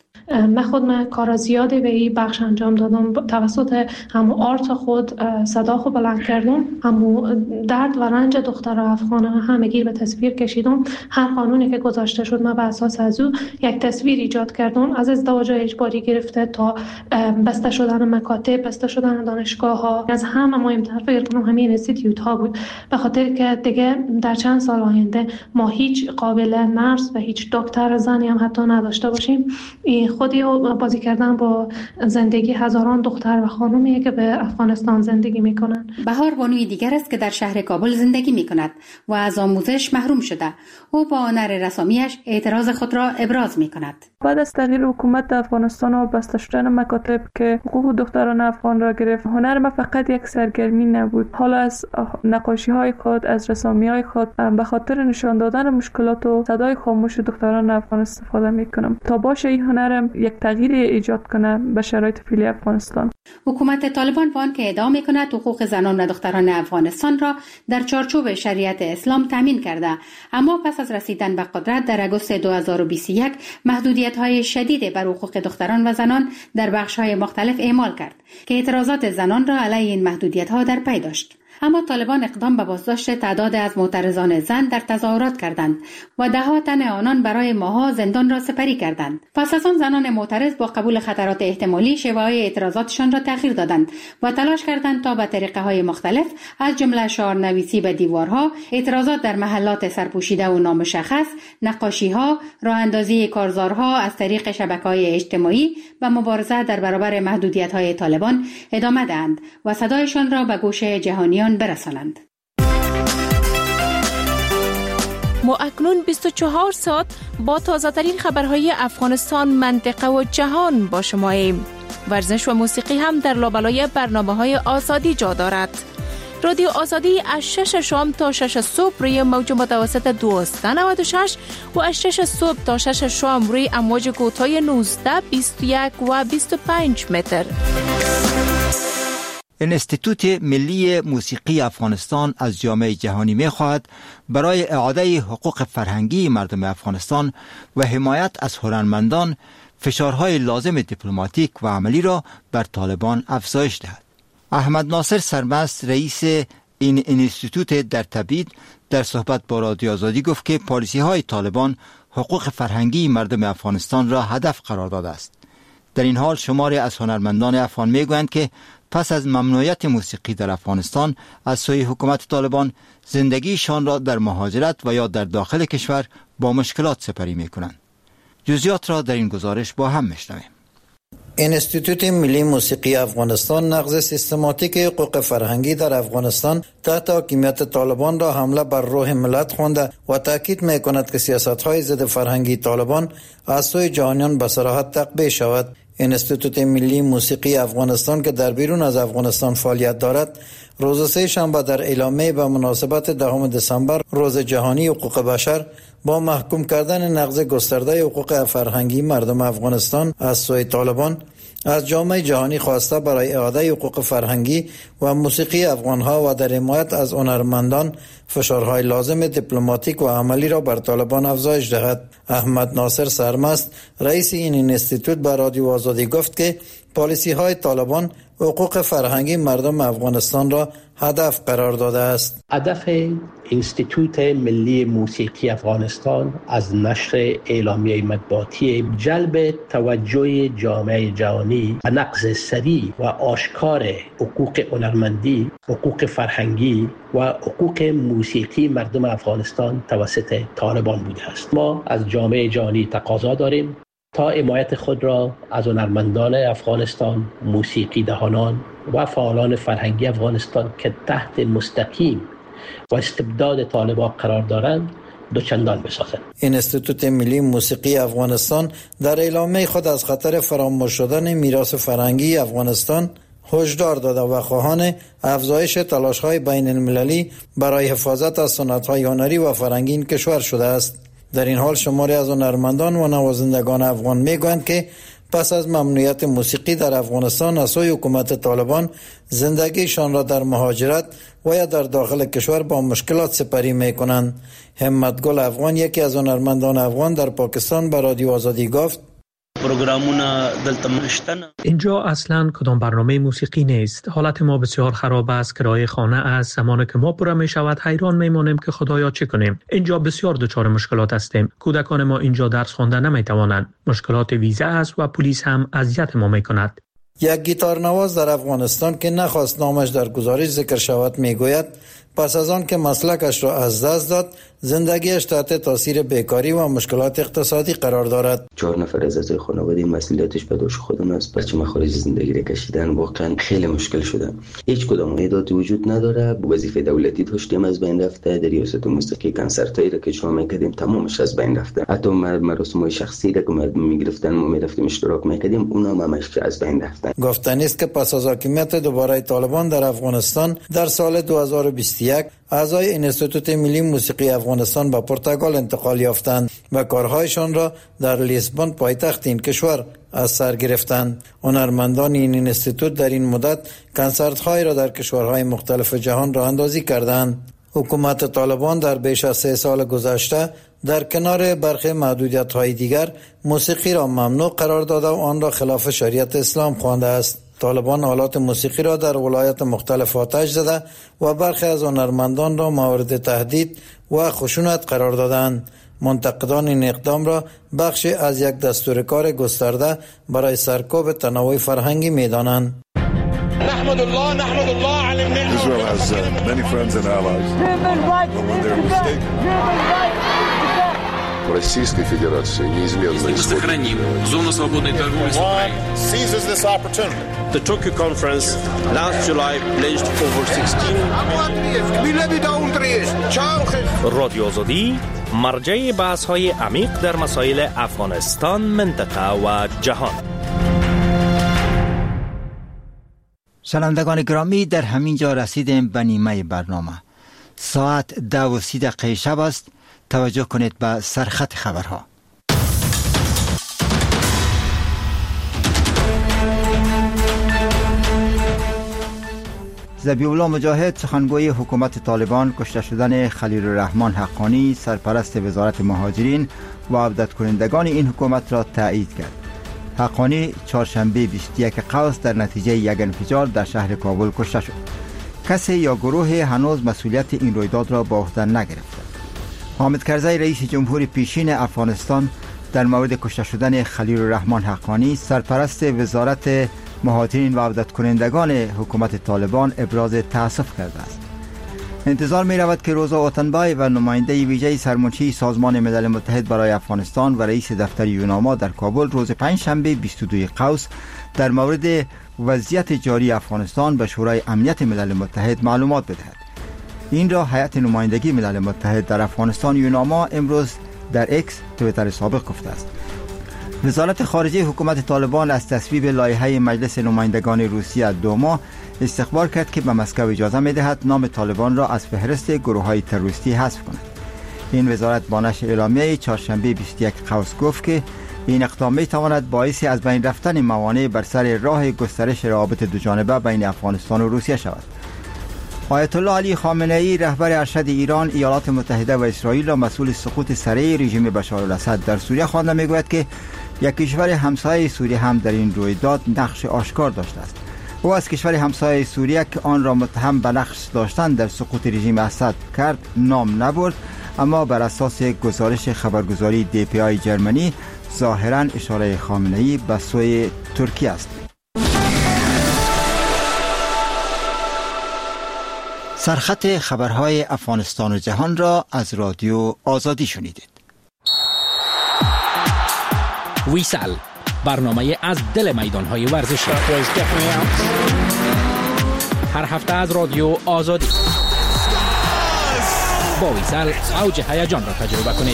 من کار زیادی به این بخش انجام دادم. توسط همو آرت خود صدا خود بلند کردم، همو درد و رنج دختر افغان همگی به تصویر کشیدم. هر قانونی که گذاشته شد من به اساس از او یک تصویر ایجاد کردم، از ازدواج اجباری گرفته تا بسته شدن مکاتب، بسته شدن دانشگاه ها. از همه مهمتر فکر کنم همین اینستیتوت ها بود، به خاطر که دیگه در چند سال آینده ما هیچ قابل نرس و هیچ دکتر زنی هم حتی نداشته باشیم. خودی بازی کردن با زندگی هزاران دختر و خانومی که به افغانستان زندگی میکنن. بهار بانوی دیگر است که در شهر کابل زندگی میکند و از آموزش محروم شده. او با هنر رسامیش اعتراض خود را ابراز میکند. بعد از تغییر حکومت افغانستان و بسته شدن مکاتب که حقوق دختران افغان را گرفت، هنر ما فقط یک سرگرمی نبود. حالا از نقاشی های خود، از رسامی های خود به خاطر نشان دادن مشکلات و صدای خاموش دختران افغان استفاده میکنم تا باشه این هنرم یک تغییر ایجاد کنه به شرایط فعلی افغانستان. حکومت طالبان با آنکه ادعا میکند حقوق زنان و دختران افغانستان را در چارچوب شریعت اسلام تامین کرده، اما پس از رسیدن به قدرت در آگوست 2021 محدودیت‌های شدید بر حقوق دختران و زنان در بخش‌های مختلف اعمال کرد که اعتراضات زنان را علیه این محدودیت‌ها در پی داشت. اما طالبان اقدام به بازداشت تعداد از معترضان زن در تظاهرات کردند و ده‌ها تن آنان برای ماه‌ها زندان را سپری کردند. پس از آن زنان معترض با قبول خطرات احتمالی شیوه‌های اعتراضاتشان را تغییر دادند و تلاش کردند تا به طریقه‌های مختلف از جمله شعارنویسی به دیوارها، اعتراضات در محلات سرپوشیده و نامشخص، نقاشی‌ها، راه‌اندازی کارزارها از طریق شبکه‌های اجتماعی و مبارزه در برابر محدودیت‌های طالبان ادامه دهند و صدایشان را به گوش جهانیان برسانند. ما اکنون 24 ساعت با تازه ترین خبرهای افغانستان، منطقه و جهان با شماییم. ورزش و موسیقی هم در لابلای برنامه‌های آزادی جا دارد. رادیو آزادی از 6 شام تا 6 صبح روی موج متوسط 1296 و از 6 صبح تا 6 شام روی امواج کوتاه 19، 21 و 25 متر. انستیتوت ملی موسیقی افغانستان از جامعه جهانی می‌خواهد برای اعاده حقوق فرهنگی مردم افغانستان و حمایت از هنرمندان فشارهای لازم دیپلماتیک و عملی را بر طالبان افزایش دهد. احمد ناصر سرمست، رئیس این انستیتوت در تبعید، در صحبت با رادیو آزادی گفت که پالیسی‌های طالبان حقوق فرهنگی مردم افغانستان را هدف قرار داده است. در این حال شماری از هنرمندان افغان میگویند که پس از ممنوعیت موسیقی در افغانستان از سوی حکومت طالبان، زندگیشان را در مهاجرت و یا در داخل کشور با مشکلات سپری میکنند. جزئیات را در این گزارش با هم میشنویم. انستیتوت ملی موسیقی افغانستان نقض سیستماتیک حقوق فرهنگی در افغانستان تحت حاکمیت طالبان را حمله بر روح ملت خوانده و تاکید میکند که سیاست‌های ضد فرهنگی طالبان از سوی جهانیان به صراحت تقبیح شود. انستیتوت ملی موسیقی افغانستان که در بیرون از افغانستان فعالیت دارد، روز 3 شنبه در اعلامیه به مناسبت 10 دسامبر روز جهانی حقوق بشر با محکوم کردن نقض گسترده حقوق فرهنگی مردم افغانستان از سوی طالبان از جامعه جهانی خواسته برای اعاده حقوق فرهنگی و موسیقی افغانها و در حمایت از هنرمندان فشارهای لازم دیپلماتیک و عملی را بر طالبان افزایش دهد. احمد ناصر سرمست، رئیس این انستیتوت، به رادیو آزادی گفت که پالیسی های طالبان حقوق فرهنگی مردم افغانستان را هدف قرار داده است. هدف انستیتوت ملی موسیقی افغانستان از نشر اعلامیه مطبوعاتی جلب توجه جامعه جهانی به نقض سریع و آشکار حقوق هنرمندی، حقوق فرهنگی و حقوق موسیقی مردم افغانستان توسط طالبان بوده است. ما از جامعه جهانی تقاضا داریم تا حمایت خود را از هنرمندان افغانستان، موسیقی دهانان و فعالان فرهنگی افغانستان که تحت مستقیم و استبداد طالبان قرار دارند دوچندان بسازند. انستیتوت ملی موسیقی افغانستان در اعلامیه خود از خطر فراموش شدن میراث فرهنگی افغانستان هشدار داده و خواهان افزایش تلاش‌های بین المللی برای حفاظت از سنت‌های هنری و فرهنگی این کشور شده است. در این حال شماری از هنرمندان و نوازندگان افغان میگویند که پس از ممنوعیت موسیقی در افغانستان از سوی حکومت طالبان، زندگیشان را در مهاجرت و یا در داخل کشور با مشکلات سپری میکنند. همت گل افغان، یکی از هنرمندان افغان در پاکستان، به رادیو آزادی گفت: اینجا اصلا کدام برنامه موسیقی نیست. حالت ما بسیار خراب است. کرایه خانه از زمانی که ما پوره می شود حیران میمانیم که خدایا چه کنیم. اینجا بسیار دچار مشکلات هستیم. کودکان ما اینجا درس خواندن نمی توانند. مشکلات ویزا است و پلیس هم اذیت ما می کند. یک گیتار نواز در افغانستان که نخواست نامش در گزارش ذکر شود میگوید پس از آن که مسلکش را از دست داد، زندگیش تحت تاثیر بیکاری و مشکلات اقتصادی قرار دارد. 4 نفر از اعضای خانواده مسئولیتش به دوش خودم است. بچه مخارج زندگی را کشیدن واقعا خیلی مشکل شده. هیچ کدام ایداتی وجود نداره. وظیفه دولتی داشتیم از بین رفته. در ریاست موسیقی کنسرتایی را که اجرا می‌کردیم تمامش از بین رفته. حتی مراسم‌های شخصی را که مردم می‌گرفتن ما می‌رفتیم اشتراک می‌کردیم اونها هم از بین رفتن. گفتنی است که پس از حاکمیت دوباره طالبان در افغانستان در سال 2021 اعضای انستیتوت ملی موسیقی افغانستان به پرتغال انتقال یافتند و کارهایشان را در لیسبون، پایتخت این کشور، از سر گرفتند. هنرمندان این انستیتوت در این مدت کنسرت‌های را در کشورهای مختلف جهان راه اندازی کردند. حکومت طالبان در بیش از 3 سال گذشته در کنار برخی محدودیت‌های دیگر موسیقی را ممنوع قرار داده و آن را خلاف شریعت اسلام خوانده است. طالبان آلات موسیقی را در ولایات مختلف آتش زده و برخی از هنرمندان را مورد تهدید و خشونت قرار دادند. منتقدان این اقدام را بخشی از یک دستور کار گسترده برای سرکوب تنوع فرهنگی می‌دانند. نحمد الله على النعمة. Israel has many friends and allies. But when they're mistaken. Российской Федерации неизменно сохраним зону свободной торговли с Украиной. Seizes this opportunity. The Tokyo conference last July pledged over 16. رادیو آزادی مرجع بحث‌های عمیق در مسائل افغانستان، منطقه و جهان. شنوندگان گرامی، در همین جا رسیدیم به نیمه برنامه. ساعت 10:30 شب است. توجه کنید به سرخط خبرها. ذبیح‌الله مجاهد، سخنگوی حکومت طالبان، کشته شدن خلیل الرحمن حقانی، سرپرست وزارت مهاجرین و عودت کنندگان این حکومت را تایید کرد. حقانی چهارشنبه 21 قوس در نتیجه یک انفجار در شهر کابل کشته شد. کسی یا گروه هنوز مسئولیت این رویداد را به عهده نگرفته. حامد کرزی، رئیس جمهور پیشین افغانستان، در مورد کشته شدن خلیل الرحمن حقانی، سرپرست وزارت مهاجرین و عودت کنندگان حکومت طالبان، ابراز تأسف کرده است. انتظار می رود که روزا اوتنبای و نماینده ویژه سرمنشی سازمان ملل متحد برای افغانستان و رئیس دفتر یوناما در کابل روز پنجشنبه 22 قوس در مورد وضعیت جاری افغانستان به شورای امنیت ملل متحد معلومات بدهد. این را هیئت نمایندگی ملل متحد در افغانستان یوناما امروز در اکس توییتر سابق گفته است. وزارت خارجه حکومت طالبان از تصویب لایحه مجلس نمایندگان روسیه دوما استخبار کرد که به مسکو اجازه می‌دهد نام طالبان را از فهرست گروه‌های تروریستی حذف کند. این وزارت با نشر اعلامیه چهارشنبه 21 قوس گفت که این اقدام می‌تواند باعث از بین رفتن موانع بر سر راه گسترش روابط دوجانبه بین افغانستان و روسیه شود. آیت الله علی خامنه ای، رهبر ارشد ایران، ایالات متحده و اسرائیل را مسئول سقوط سریع رژیم بشار الاسد در سوریه خوانده می‌گوید که یک کشور همسایه سوریه هم در این رویداد نقش آشکار داشته است. او از کشور همسایه سوریه که آن را متهم به نقش داشتن در سقوط رژیم اسد کرد نام نبرد، اما بر اساس گزارش خبرگزاری DPI جرمنی ظاهراً اشاره خامنه‌ای به سوی ترکیه است. سرخط خبرهای افغانستان و جهان را از رادیو آزادی شنیدید. ویسال، برنامه از دل میدانهای ورزشی، هر هفته از رادیو آزادی. با ویسال اوج هیجان را تجربه کنید.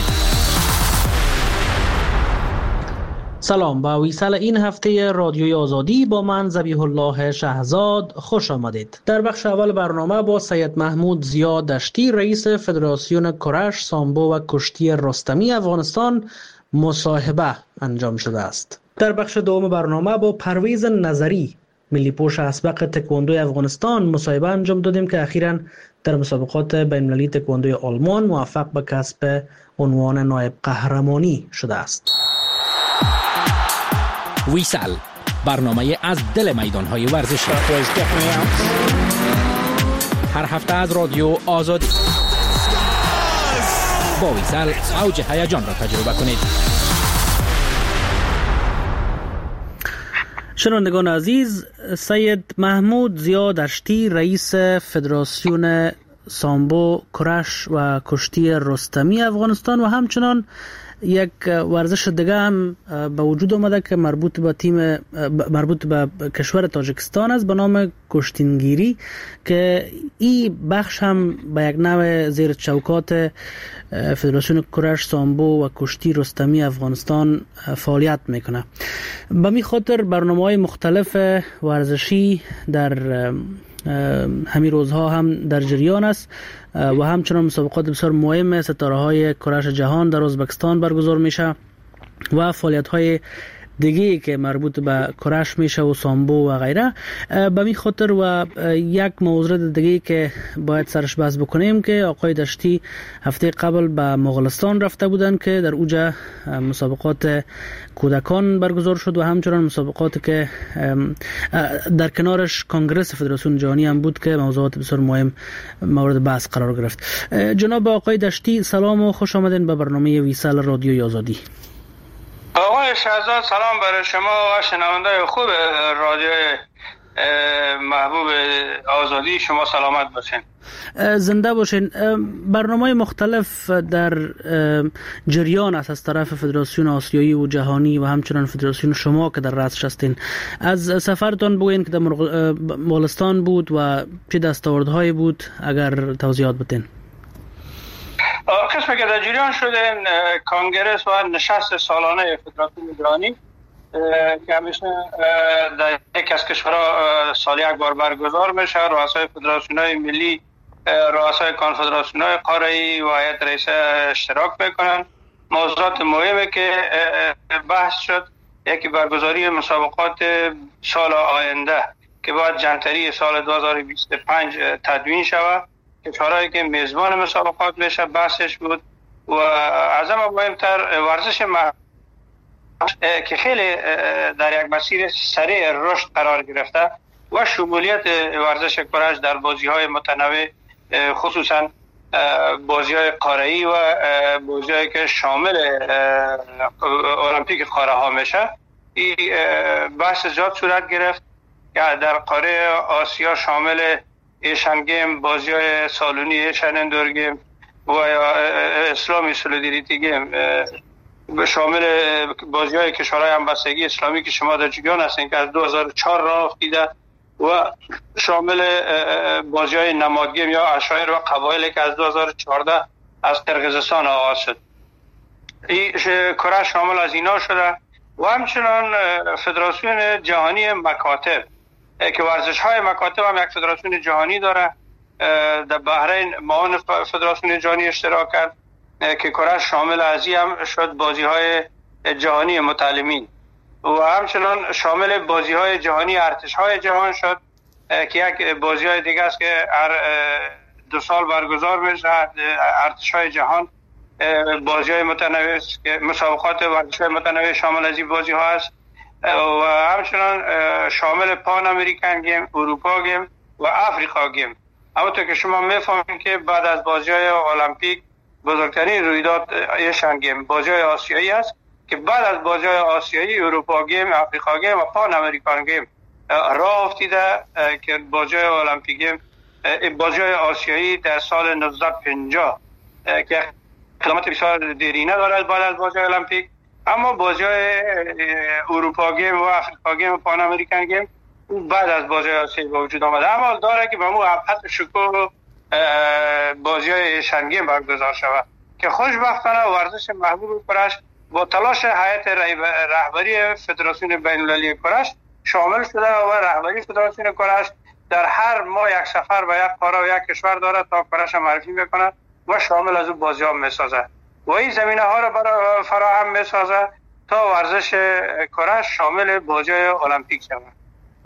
سلام، با ویسال این هفته رادیوی آزادی با من ذبیح الله شهزاد خوش آمدید. در بخش اول برنامه با سید محمود ضیا دشتی، رئیس فدراسیون کرش، سامبو و کشتی رستمی افغانستان مصاحبه انجام شده است. در بخش دوم برنامه با پرویز نظری، ملی پوش اسبق تکواندو افغانستان مصاحبه انجام دادیم که اخیراً در مسابقات بین‌المللی تکواندوی آلمان موفق به کسب عنوان نایب قهرمانی شده است. ویسال، برنامه از دل میدانهای ورزشی، هر هفته از رادیو آزادی. با ویسال اوج هیجان را تجربه کنید. شنوندگان عزیز، سید محمود ضیا دشتی، رئیس فدراسیون سامبو، کرش و کشتی رستمی افغانستان و همچنان یک ورزش دیگه هم به وجود آمده که مربوط به کشور تاجیکستان است به نام کشتینگیری، که این بخش هم به یک نوع زیر چوکات فدراسیون کرش، سامبو و کشتی رستمی افغانستان فعالیت میکنه. به می خاطر برنامه‌های مختلف ورزشی در همین روزها هم در جریان است و همچنان مسابقات بسیار مهم ستاره‌های کرش جهان در ازبکستان برگزار میشه و فعالیت‌های دیگه که مربوط به کرش میشه و سامبو و غیره. به می خاطر و یک موضوع دیگه که باید سرش بحث بکنیم که آقای دشتی هفته قبل به مغولستان رفته بودن که در اوجه مسابقات کودکان برگزار شد و همچنان مسابقاتی که در کنارش کنگرس فدراسیون جهانی هم بود که موضوعات بسیار مهم مورد بحث قرار گرفت. جناب آقای دشتی، سلام و خوش آمدین به برنامه ویسال رادیوی آزادی. آقای شهزاد، سلام برای شما و شنونده خوب رادیو محبوب آزادی. شما سلامت باشین. زنده باشین. برنامه مختلف در جریان است از طرف فدراسیون آسیایی و جهانی و همچنان فدراسیون شما که در رأسش هستین. از سفرتان بگوین که در مغولستان بود و چه دستاوردهایی بود، اگر توضیحات بدین. قسمی که در جریان شده کنگرس و نشست سالانه فدراسیون جهانی که همیشه در یک از کشورها سال یک بار برگزار میشه. رؤسای فدراسیون‌های ملی، رؤسای کنفدراسیون‌های قاره‌ای و هیئت رئیسه اشتراک میکنن. موضوعات مهمی که بحث شد، یکی برگزاری مسابقات سال آینده که باید جنتری سال 2025 تدوین شود. کشورهایی که میزبان مسابقات میشه بحثش بود و از همه مهمتر ورزش که خیلی در یک مسیر سریع رشد قرار گرفته و شمولیت ورزش کرج در بازی‌های متنوع، خصوصا بازی‌های قاره‌ای و بازی‌هایی که شامل المپیک قاره میشه، این بحث زیاد صورت گرفت که در قاره آسیا شامل ایشن گیم، بازی‌های سالونی ایشن اندور گیم و اسلامی سولیدریتی گیم، شامل بازی‌های کشورهای همبستگی اسلامی که شما در جریان هستین که از 2004 راه افتاده و شامل بازی‌های نماد گیم یا عشایر و قبایلی که از 2014 از قرقیزستان آغاز شد. این کره شامل از اینا شده و همچنان فدراسیون جهانی مکاتب که ورزش‌های مکاتب هم یک فدراسیون جهانی داره. در بحرین معاون فدراسیون جهانی اشتراک کرد که کره شامل از این هم شد بازی‌های جهانی متعلمین و همچنان شامل بازی‌های جهانی ارتش‌های جهان شد که یک بازی‌های دیگه است که هر 2 سال برگزار میشه. ارتش‌های جهان بازی‌های متنوع است که مسابقات ورزش‌های متنوع شامل از این بازی‌ها است و همچنان شامل پان امریکن گیم، اروپا گیم و افریقا گیم. همونطور که شما می‌فهمید که بعد از بازی‌های المپیک بزرگترین رویداد ایشن گیم بازی‌های آسیایی است که بعد از بازی‌های آسیایی اروپا گیم، افریقا گیم و پان امریکان گیم راه افتیده که بازی‌های المپیک گیم، بازی‌های آسیایی در سال 1950 که اقدامات بسیار دیرینه دارد بعد از بازی‌های المپیک، اما بازی‌های اروپا گیم و افریقا گیم و پان امریکن گیم بعد از بازی‌های آسیایی به وجود آمده. اما داره که به مو ابحث شکوه بازی‌های ایشن گیم برگزار شود که خوشبختانه ورزش محبوب کرج با تلاش هیئت رهبری فدراسیون بین‌المللی کرج شامل شده و رهبری فدراسیون کرج در هر ماه یک سفر به یک قاره و یک کشور داره تا کرج معرفی میکنه و شامل از اون بازی‌ها میسازه و این زمینه‌ها را برای فراهم میسازه تا ورزش کرج شامل بازی‌های المپیک شود.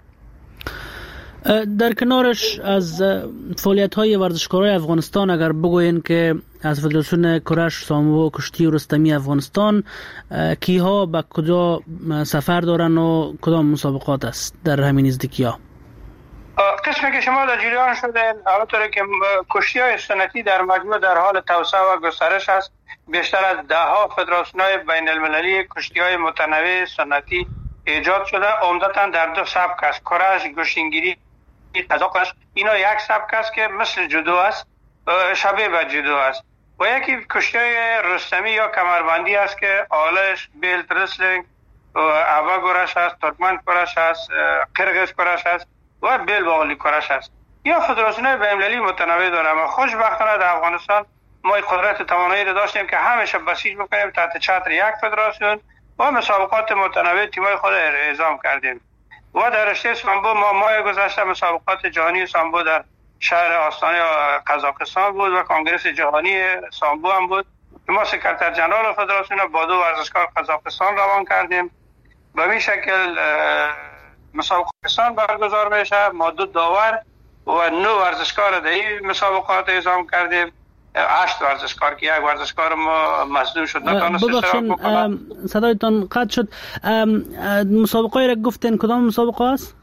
در کنارش از فعالیت‌های ورزشکارای افغانستان اگر بگوین که از فدراسیون کرج، سامبو، کشتی و رستمی افغانستان کیها به کجا سفر دارن و کدام مسابقات است در همین نزدیکی‌ها؟ قسمی که شما در جریان شده همونطوری که کشتی‌های سنتی در مجموع در حال توسعه و گسترش است. بیشتر از 10 فدراسیون‌های بین‌المللی کشتی‌های متنوع سنتی ایجاد شده، عمدتاً در 2 سبک است: کرج، گوشتنگیری، قزاقش. اینا یک سبک است که مثل جودو است، شبیه به جودو است و یکی کشتی‌های رستمی یا کمربندی است که آلش، بیلت رسلینگ، اوا گورش است، ترکمن کرش است، قرقیز کرش است و بیل باقلی کرش است. یا فدراسیون‌های بین‌المللی متنوع داره. اما خوشبختانه در افغانستان ما قدرت توانایی را داشتیم که همیشه بسیج بکنیم تحت چتر یک فدراسیون و مسابقات متنوع تیم‌های خود اعزام کردیم. و در رشته سامبو ما ماه گذشته مسابقات جهانی سامبو در شهر آستانه قزاقستان بود و کنگرس جهانی سامبو هم بود که ما سکرتر جنرال فدراسیون با 2 ورزشکار قزاقستان روان کردیم. به این شکل مسابقات برگزار میشه. ما 2 داور و 9 ورزشکار در این مسابقات اعزام کردیم. 8 ورزشکار که 1 ورزشکار ما مصدوم شد نتونست اشتراک بکنه. صدایتان قطع شد. مسابقه را گفتین کدام مسابقه است؟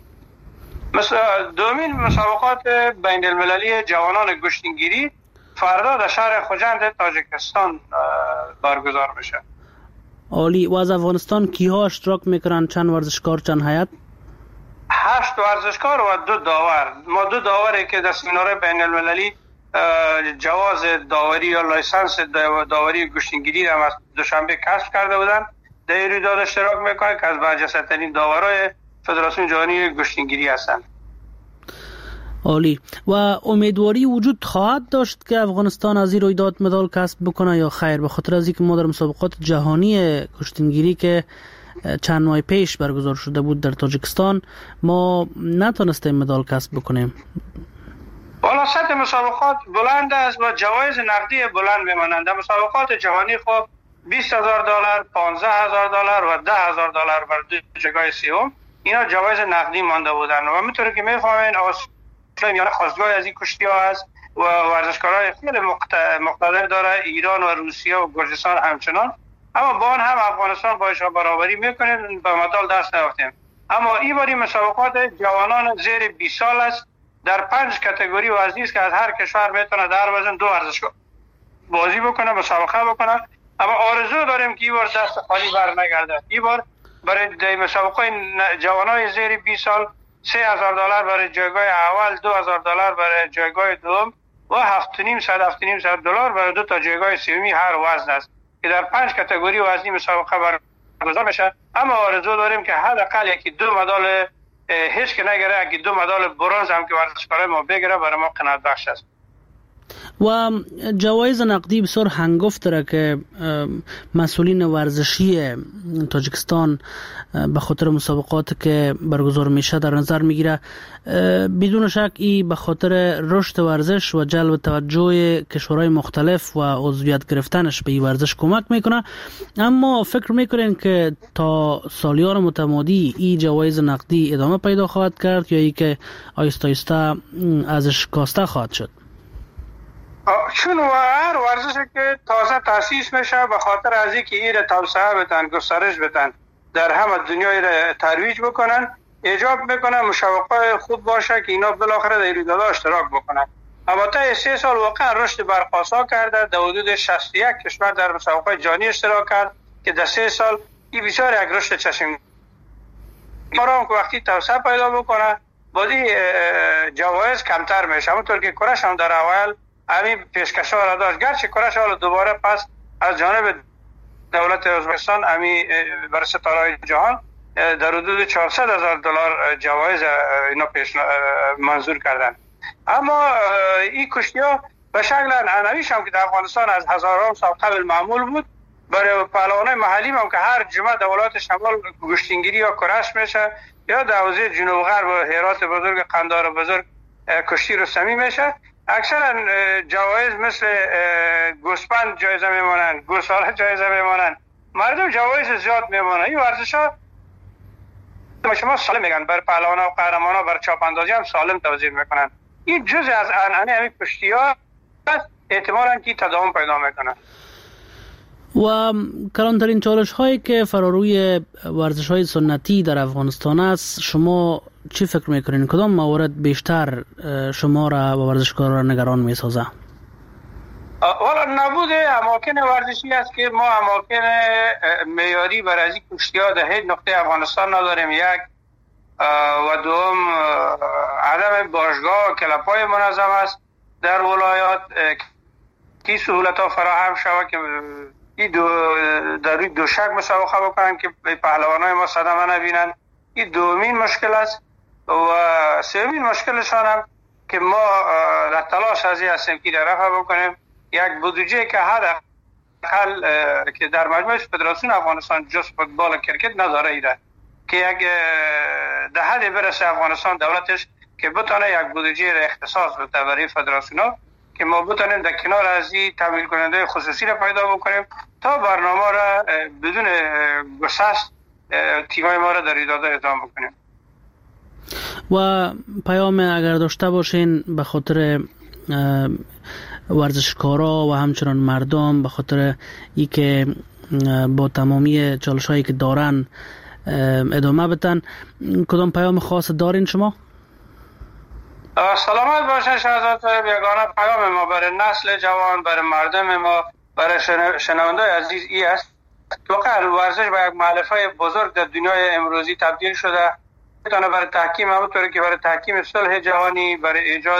دومین مسابقات بین المللی جوانان گوشتنگیری فردا در شهر خوجند تاجیکستان برگزار میشه. عالی. و از افغانستان کیها اشتراک میکنن؟ چند ورزشکار، چند هیئت؟ 8 ورزشکار و 2 داور. ما 2 داوری که در سمینار بین المللی جواز داوری یا لایسنس داوری گوشتنگیری هم از دوشنبه کسب کرده بودن در این رویداد اشتراک میکنه که از برجسته‌ترین داورای فدراسیون جهانی گوشتنگیری هستند. عالی. و امیدواری وجود خواهد داشت که افغانستان از این رویداد مدال کسب بکنه یا خیر؟ به خاطر از اینکه ما در مسابقات جهانی کشتیگیری که چند ماه پیش برگزار شده بود در تاجیکستان ما نتونستیم مدال کسب بکنیم. والا سطح مسابقات بلند است و جوایز نقدی بلند میمانند. در مسابقات جهانی خب $20,000، $15,000 و $10,000 بر دو جایگاه سوم اینا جوایز نقدی مانده بودن و میتونه که میفهمین میان خواستگاه از این کشتی ها هست و ورزشکارای خیلی مقتدر داره، ایران و روسیه و گرجستان همچنان، اما با آن هم افغانستان با ایشان برابری میکنه به مدال دست نیافتیم. اما این باری مسابقات جوانان زیر 20 سال است، در 5 کاتگوری وزنی است که از هر کشور میتونه در وزن 2 ورزشکار بازی بکنه، مسابقه بکنه. اما آرزو داریم که این بار دست خالی بر نگرده. این بار برای مسابقه جوانای زیر 20 سال $3,000 برای جایگاه اول، $2,000 برای جایگاه دوم و $7,500 برای 2 تا جایگاه سومی هر وزن است که در 5 کاتگوری وزنی مسابقه برگزار میشه. اما آرزو داریم که حداقل یکی 2 مدال هیچ که نگیره، یکی 2 مدال برنز هم که ورزشکارای ما بگیره برای ما قناعت بخش است. و جوایز نقدی بسیار هنگفت داره که مسئولین ورزشی تاجیکستان به خاطر مسابقات که برگزار میشه در نظر میگیره. بدون شک این به خاطر رشد ورزش و جلب توجه کشورهای مختلف و عضویت گرفتنش به این ورزش کمک میکنه. اما فکر میکنین که تا سالیان متمادی این جوایز نقدی ادامه پیدا خواهد کرد یا ای که آیسته آیسته ازش کاسته خواهد شد؟ چون هر ورزشی که تازه تاسیس میشه به خاطر از اینکه این توسعه بدن، گسترش بدن، در همه دنیای را ترویج بکنن، ایجاب میکنن مسابقات خوب باشه که اینا بالاخره در رویدادها اشتراک بکنن. اما تا 3 سال واقعا رشد برقاسا کرده، در حدود 61 کشور در مسابقات جهانی اشتراک کرد که در 3 سال این بسیار یک رشد چشم که وقتی توسعه پیدا بکنه بازی جوایز کمتر میشه. همونطور که کرش هم در اول همین پیشکش‌ها را داشت، گرچه کرش حالا دوباره پس از جانب دولت ازبکستان همین برای ستاره‌های جهان در حدود $400,000 جوایز اینا منظور کردن. اما این کشتی‌ها به شکل عنعنویش هم که در افغانستان از هزاران سال قبل معمول بود، برای پهلوانای محلی هم که هر جمعه در ولایت شمال گشتینگیری یا کرش میشه یا در حوزه جنوب غرب و هرات بزرگ، قندهار بزرگ کشتی رستمی میشه. اکثرا جوایز مثل گوسفند جایزه میمونن، گوساله جایزه میمونن، مردم جوایز زیاد میمونن. این ورزش‌ها شما سالم میگن، بر پهلوانا و قهرمانا بر چاپ اندازی هم سالم توزیع میکنن. این جزء از عنعنه همین کشتی‌ها احتمالاً که تداوم پیدا میکنه. و کلانترین چالش هایی که فراروی ورزش های سنتی در افغانستان است، شما چی فکر میکنین؟ کدام موارد بیشتر شما را و ورزشکارا را نگران میسازه؟ والا نبود اماکن ورزشی است که ما اماکن معیاری برای از این کشتی ها در هیچ نقطه افغانستان نداریم. یک و دوم عدم باشگاه و کلب‌های منظم است در ولایات که سهولت ها فراهم شود که در روی دوشک مسابقه بکنن که پهلوانای ما صدمه نبینن. این دومین مشکل است. و سومین مشکلشان هم که ما در تلاش از این هستیم که رفع بکنیم یک بودجه که حداقل که در مجموع فدراسیون افغانستان جز فوتبال و کرکت نداره ایره که یک در حدی برسه افغانستان دولتش که بتونه یک بودجه را اختصاص بده برای فدراسیون ها که ما بتونیم در کنار از این تمویل کننده خصوصی را پیدا بکنیم تا برنامه را بدون گسست تیمای ما را در رویدادها ادامه بکنیم. و پیام اگر داشته باشین به خاطر ورزشکارا و همچنان مردم به خاطر ای که با تمامی چالش‌هایی که دارن ادامه بدن، کدام پیام خاص دارین شما؟ سلامت باشن شهزاد صاحب. یگانه پیام ما برای نسل جوان، برای مردم ما، برای شنونده‌های عزیز ای است واقعا ورزش به یک مؤلفه بزرگ در دنیای امروزی تبدیل شده. میتونه برای تحکیم همونطوری که برای تحکیم صلح جهانی، برای ایجاد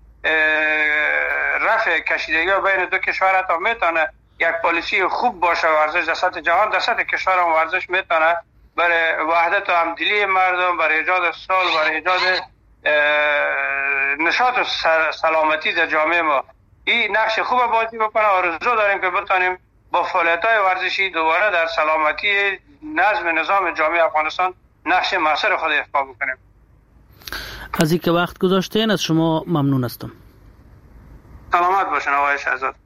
رفع کشیدگی بین دو کشور تا میتونه یک پالیسی خوب باشه. ورزش در سطح جهان، در سطح کشور هم ورزش میتونه برای وحدت و همدلی مردم، برای ایجاد صلح، برای ایجاد نشاط و سلامتی در جامعه ما این نقش خوب بازی بکنه. آرزو داریم که بتانیم با فعالیت‌های ورزشی دوباره در سلامتی نظم نظام جامعه افغانستان نقش مؤثر خود ایفا بکنیم. از اینکه وقت گذاشتین از شما ممنون هستم. سلامت باشین آقای شهزاد.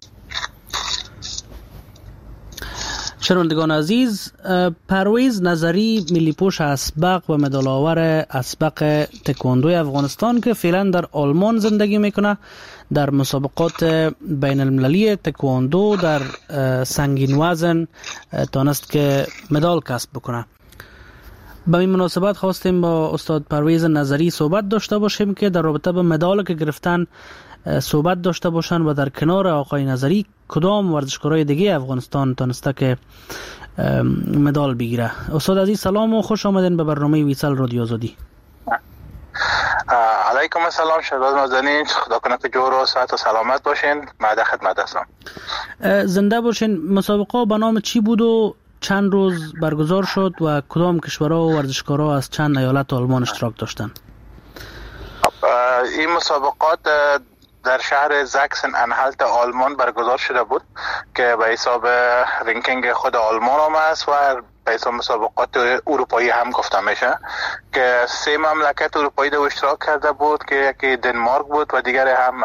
شنوندگان عزیز، پرویز نظری ملی پوش اسبق و مدال آور اسبق تکواندوی افغانستان که فعلا در آلمان زندگی میکنه، در مسابقات بین المللی تکواندو در سنگین وزن تانست که مدال کسب بکنه. به این مناسبت خواستیم با استاد پرویز نظری صحبت داشته باشیم که در رابطه به مدال که گرفتن صحبت داشته باشن و در کنار آقای نظری کدام ورزشکارای دیگه افغانستان تانسته که مدال بگیره. استاد عزیز سلام و خوش آمدین به برنامه ویسل رادیو آزادی. علیکم السلام شهزاد نازنین، خدا کنه که جور و صحت و سلامت باشین. من در خدمت هستم. زنده باشین. مسابقه به نام چی بود و چند روز برگزار شد و کدام کشورها و ورزشکارا از چند ایالت آلمان اشتراک داشتن؟ این مسابقات در شهر زاکسن انهالت آلمان برگزار شده بود که به حساب رنکینگ خود آلمان هم است و به حساب مسابقات اروپایی هم گفته میشه که 3 مملکت اروپایی در اشتراک کرده بود که یکی دنمارک بود و دیگر هم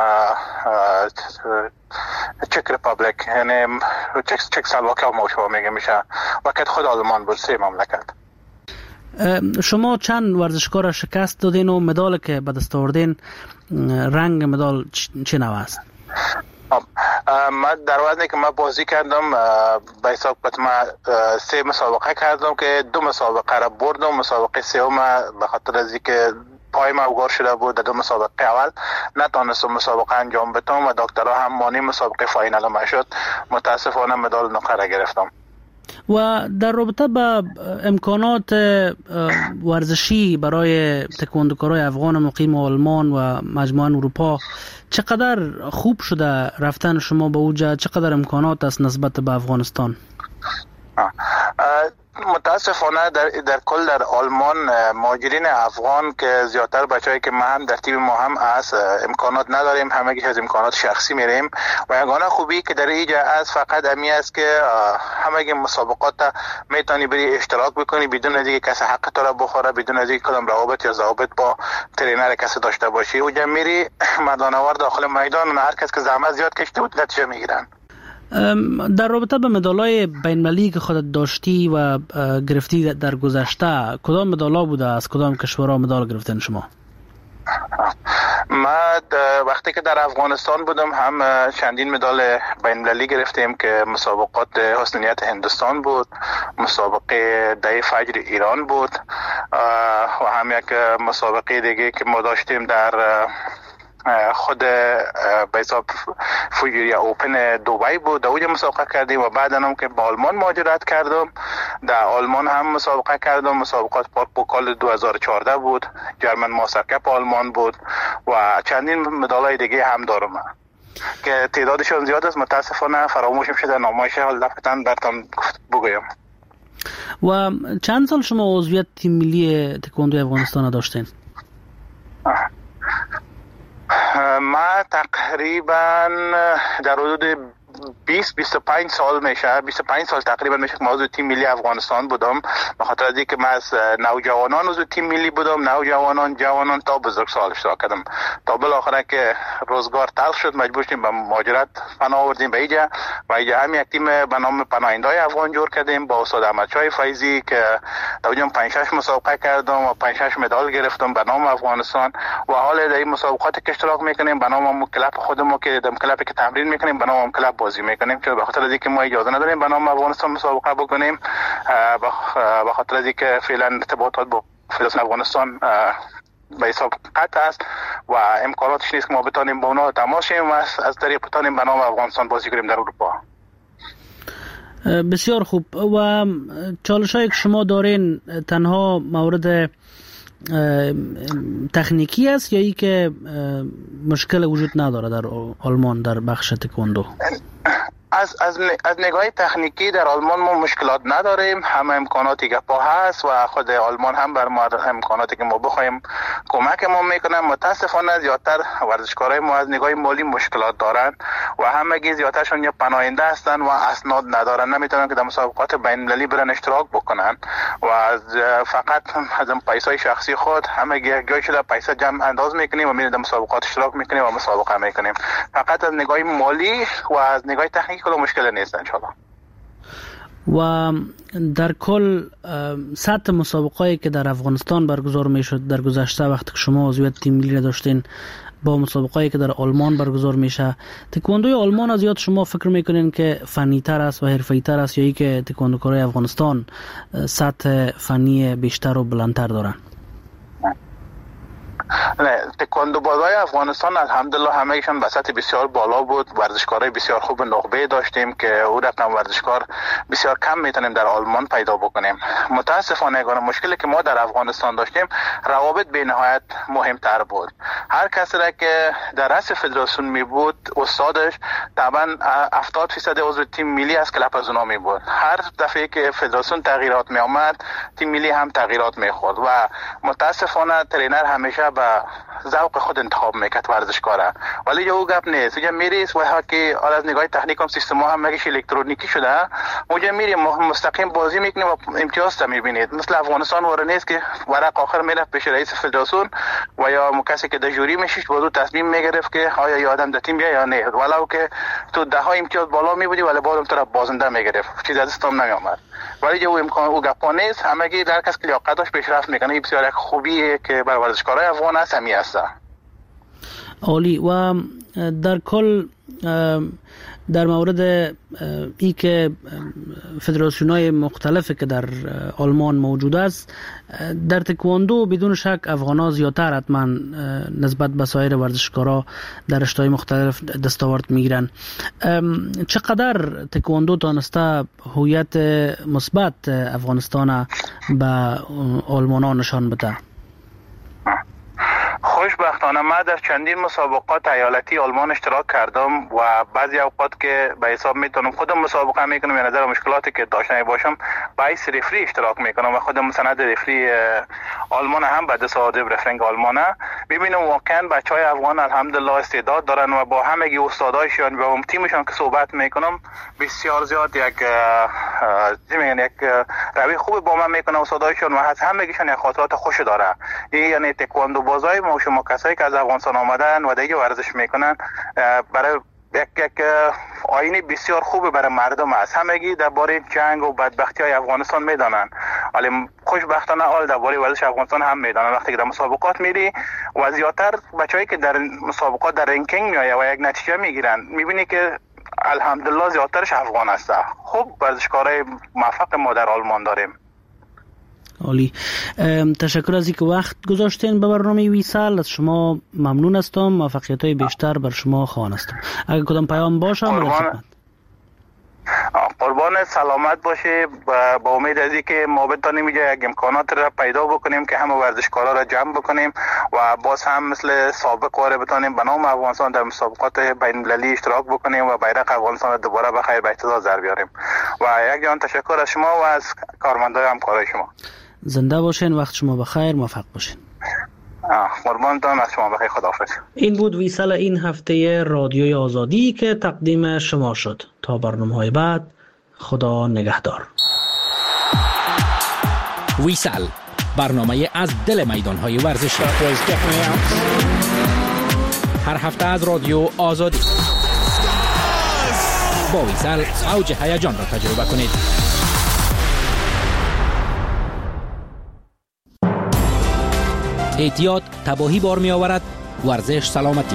چک ریپابلیک، یعنی چک سلواکیا ما میگه میشه، وقت خود آلمان بود. 3 مملکت. شما چند ورزشکار شکست دادین و مدال که به دست آوردین رنگ مدال چه نوع است؟ من در وزنی که من بازی کردم به حساب من 3 مسابقه کردم که 2 مسابقه را بردم. مسابقه سوم به خاطر از اینکه پایم اوگار شده بود در 2 مسابقه اول نتونستم مسابقه انجام بدم و دکترها هم مانی مسابقه فاینال ما شد. متاسفانه مدال نقره را گرفتم. و در رابطه با امکانات ورزشی برای تکواندوکارای افغان مقیم آلمان و مجموعه اروپا چقدر خوب شده رفتن شما به اوجه؟ چقدر امکانات است نسبت به افغانستان؟ متاسفانه در کل در آلمان مهاجرین افغان که زیادتر بچه‌ای که ما هم در تیم ما هم از امکانات نداریم، همگیش از امکانات شخصی میریم و یگانه خوبی که در اینجا از فقط امی است که همگی مسابقات میتونی بری اشتراک بکنی بدون از اینکه کسی حق تو را بخوره، بدون از اینکه کدام روابط یا ضوابط با ترینر کسی داشته باشی. اونجا میری مردانه‌وار داخل میدان و هر کس که زحمت زیاد کشیده بود نتیجه میگیرن. در رابطه به مدالای بین‌المللی که خودت داشتی و گرفتی در گذشته کدام مدالا بوده؟ از کدام کشورها مدال گرفتن شما؟ من وقتی که در افغانستان بودم هم چندین مدال بین‌المللی گرفتیم که مسابقات حسن نیت هندوستان بود، مسابقه ده فجر ایران بود و هم یک مسابقه دیگه که ما داشتیم در خود به حساب فوجیریا اوپن دبی بود. در اونجا مسابقه کردیم و بعد هم که با آلمان مهاجرت کردم در آلمان هم مسابقه کردم. مسابقات پورتوکال 2014 بود، جرمن ماستر کپ آلمان بود و چندین مدالای دیگه هم دارم که تعدادشون زیاد است. متاسفانه فراموشم شده نامش حال دفتن براتون بگویم. و چند سال شما عضویت تیم ملی تکواندو افغانستان داشتین؟ ما تقریبا در حدود 20-25 سال میشه، 25 سال تقریبا میشه که عضو تیم ملی افغانستان بودم. به خاطر از اینکه من از نوجوانان عضو تیم ملی بودم، نوجوانان جوانان تا بزرگسال اشتراک کردم تا بالاخره که روزگار تلخ شد مجبور شدیم به مهاجرت پناه آوردیم به اینجا و اینجا هم یک تیم به نام پناهنده‌های افغان جور کردیم با استاد احمدشاه فیضی که در اونجا 5-6 مسابقه کردم و 5-6 مدال گرفتم به نام افغانستان و حالا در این مسابقات که اشتراک میکنیم به نام کلاب خودمون که در کلابی که تمرین میکنیم به نام کلاب بازی میکنیم که به خاطر از اینکه ما اجازه نداریم به نام افغانستان مسابقه بکنیم، به خاطر از اینکه فعلا ارتباطات با فدراسیون افغانستان به حساب قطع است و امکاناتش نیست که ما بتونیم با اونا تماس شیم و از طریق بتونیم به نام افغانستان بازی کنیم در اروپا. بسیار خوب. و چالش‌هایی که شما دارین تنها مورد تکنیکی است یا ای که مشکل وجود نداره در آلمان در بخش تکواندو؟ از نگاه تکنیکی در آلمان ما مشکلات نداریم، همه امکاناتی که پا هست و خود آلمان هم بر ما امکاناتی که ما بخوایم کمک ما میکنن. متاسفانه زیادتر ورزشکارای ما از نگاه مالی مشکلات دارن و همگی زیادترشون یا پناهنده هستن و اسناد ندارن، نمیتونن که در مسابقات بین المللی برن اشتراک بکنن و فقط از پیسای شخصی خود همگی یک جای شده پیسه جمع انداز میکنیم و میریم در مسابقات اشتراک میکنیم و مسابقه میکنیم. فقط از نگاه مالی و از نگاه تکنیکی کلا مشکل نیست ان شاء الله. و در کل سطح مسابقه‌ای که در افغانستان برگزار میشد در گذشته وقتی که شما عضویت تیم ملی داشتین با مسابقه‌ای که در آلمان برگزار میشه، تکواندوی آلمان از یاد شما فکر میکنین که فنی تر است و حرفه‌ای تر است یا ای که تکواندوکارای افغانستان سطح فنی بیشتر و بلندتر دارن؟ نه، تکواندو بازای افغانستان الحمدلله همه‌شان به سطح بسیار بالا بود. ورزشکارای بسیار خوب نخبه داشتیم که او رقم ورزشکار بسیار کم میتونیم در آلمان پیدا بکنیم. متاسفانه مشکلی که ما در افغانستان داشتیم روابط به نهایت مهمتر بود. هر کسی را که در رأس فدراسیون می بود استادش طبعا 70% عضو تیم ملی از کلپ از اونا می بود. هر دفعه که فدراسیون تغییرات می آمد تیم ملی هم تغییرات می خورد و متاسفانه ترینر همیشه به ذوق خود انتخاب میکرد ورزشکاره، ولی جو گپ نیست. اونجا میریس و که از نگاه تکنیک هم سیستم ها هم مگه الکترونیکی شده، اونجا میریم مستقیم بازی میکنیم و امتیاز تا میبینید. مثل افغانستان واره نیست که ورق آخر میره پیش رئیس فدراسیون و یا کسی که در جوری میشید بازو تصمیم میگرفت که آیا یه آدم در تیم بیا یا نه، ولو که تو ده ها امتیاز بالا میبودی ولی بعدم تو را بازنده میگرفت، چیز از دستم نمیآمد. ولی جو امکان او گپا نیست، همگی در کس که لیاقتش پیشرفت میکنه. این بسیار یک خوبیه که بر ورزشکارای افغان هست همی هست. عالی. و در کل در مورد ای که فدراسیون‌های مختلفی که در آلمان موجود است، در تکواندو بدون شک افغان‌ها زیادتر حتما نسبت به سایر ورزشکارا در رشته‌های مختلف دستاورد میگیرن. چقدر تکواندو تانسته هویت مثبت افغانستان به آلمان‌ها نشان بده؟ خوشبختانه من در چندین مسابقات ایالتی آلمان اشتراک کردم و بعضی اوقات که به حساب میتونم خودم مسابقه میکنم یا نظر مشکلاتی که داشته باشم باعث رفری اشتراک میکنم و خودم سند رفری آلمان هم بعد صادب رفرنگ آلمانه ببینم واقعا بچهای افغان الحمدلله استعداد دارن و با همگی استادایشون و تیمشون که صحبت میکنم بسیار زیاد یک روی خوب با من میکنه استادایشون و از همگیشون یک خاطرات خوش داره. این یعنی تکواندو بازای ما شما کسایی که از افغانستان آمدن و دیگه ورزش میکنن برای یک آینه بسیار خوبه برای مردم است. همگی درباره جنگ و بدبختی های افغانستان میدانن، ولی خوشبختانه حال درباره ورزش افغانستان هم میدانن. وقتی که در مسابقات میری و زیادتر بچه‌ای که در مسابقات در رنکینگ میآیه و یک نتیجه میگیرن میبینی که الحمدلله زیادترش افغان هست. خوب ورزشکارای موفق ما در آلمان داریم. عالی. تشکر از اینکه وقت گذاشتین به برنامه ویسال. از شما ممنون هستم. موفقیت‌های بیشتر بر شما خواهان هستم. اگر کدام پیام باشه قربان سلامت باشه. با امید از اینکه ما بتونیم اینجا یک امکانات را پیدا بکنیم که همه ورزشکارا را جمع بکنیم و باز هم مثل سابق واره بتونیم به نام افغانستان در مسابقات بین المللی اشتراک بکنیم و بیرق افغانستان را دوباره به خیر به اهتزاز در بیاریم. و یک جان تشکر از شما و از کارمندای همکارای شما. زنده باشین. وقت شما بخیر. موفق باشین. قربانتان. از شما بخیر. خداحافظ. این بود ویسال این هفته رادیوی آزادی که تقدیم شما شد. تا برنامه‌های بعد خدا نگهدار. ویسال برنامه از دل میدان‌های ورزشی هر هفته از رادیو آزادی. با ویسال اوج هیجان را تجربه کنید. احتیاط تباهی بار می آورد. ورزش سلامتی.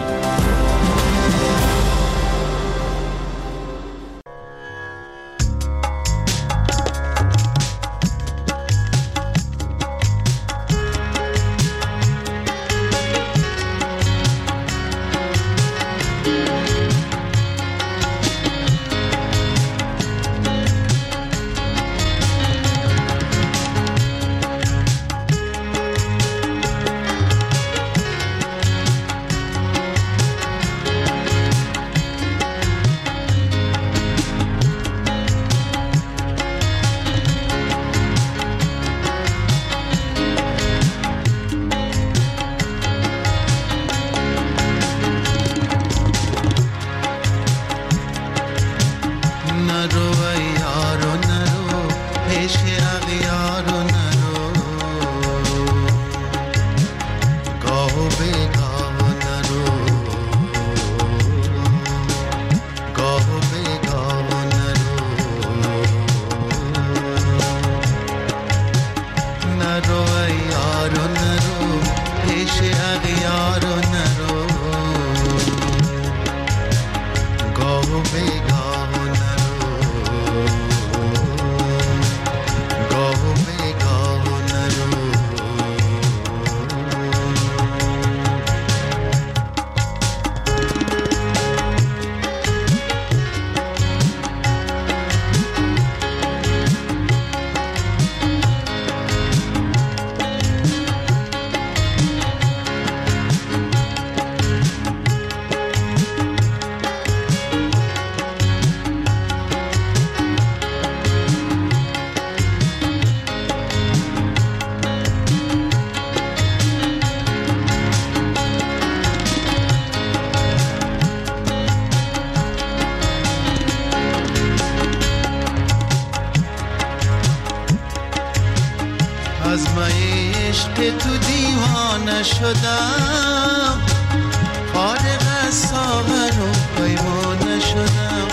عشق تو دیوانه شدم، فارغ از ساغر و پیمانه شدم.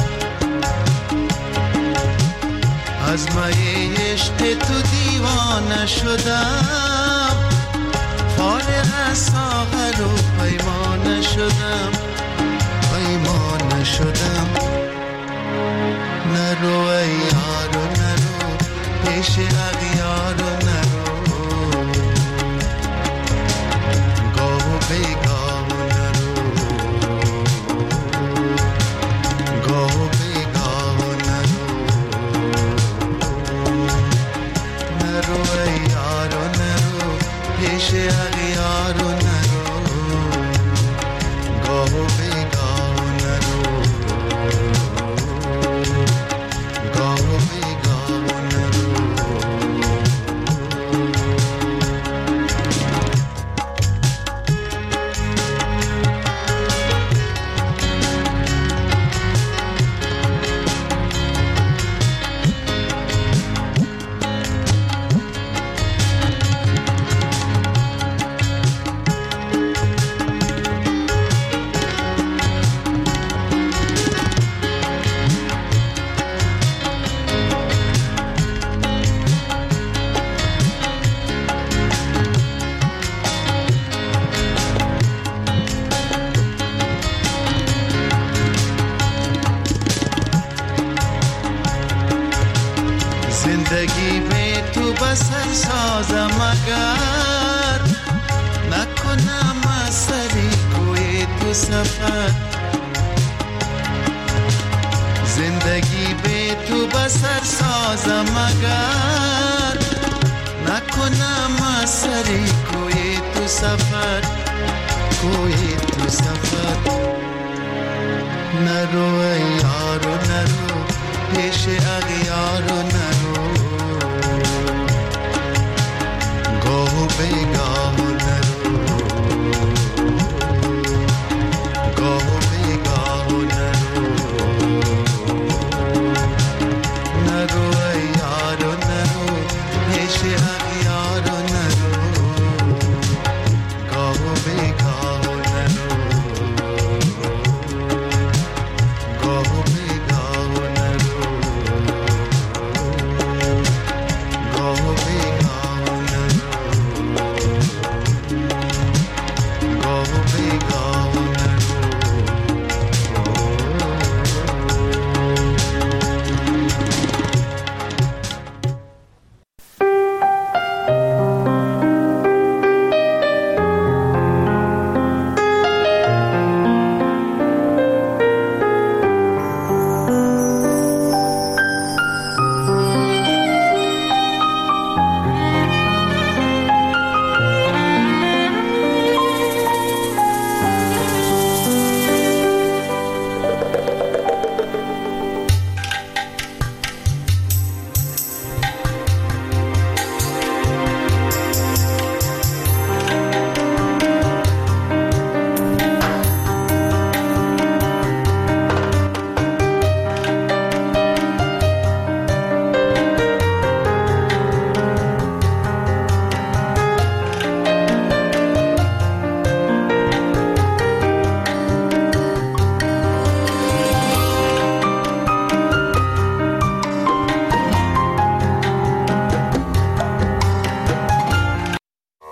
از می عشق تو دیوانه شدم، فارغ از ساغر و پیمانه شدم، پیمانه شدم. نرو ای یارو نرو پیش اغیارو نرو، گاه و بیگاه نرو، گاه و بیگاه نرو. نرو ای یارو نرو پیش اغیارو نرو، گاه و بیگاه نرو، گاه و بیگاه نرو. زندگی به تو بسر سازم اگر نکنم از سری کوی تو سفر. زندگی به تو بسر سازم اگر نکنم از سری کوی تو سفر، کوی تو سفر. نرو ای یارو نرو پیش اغیارو نرو، گاه و بیگاه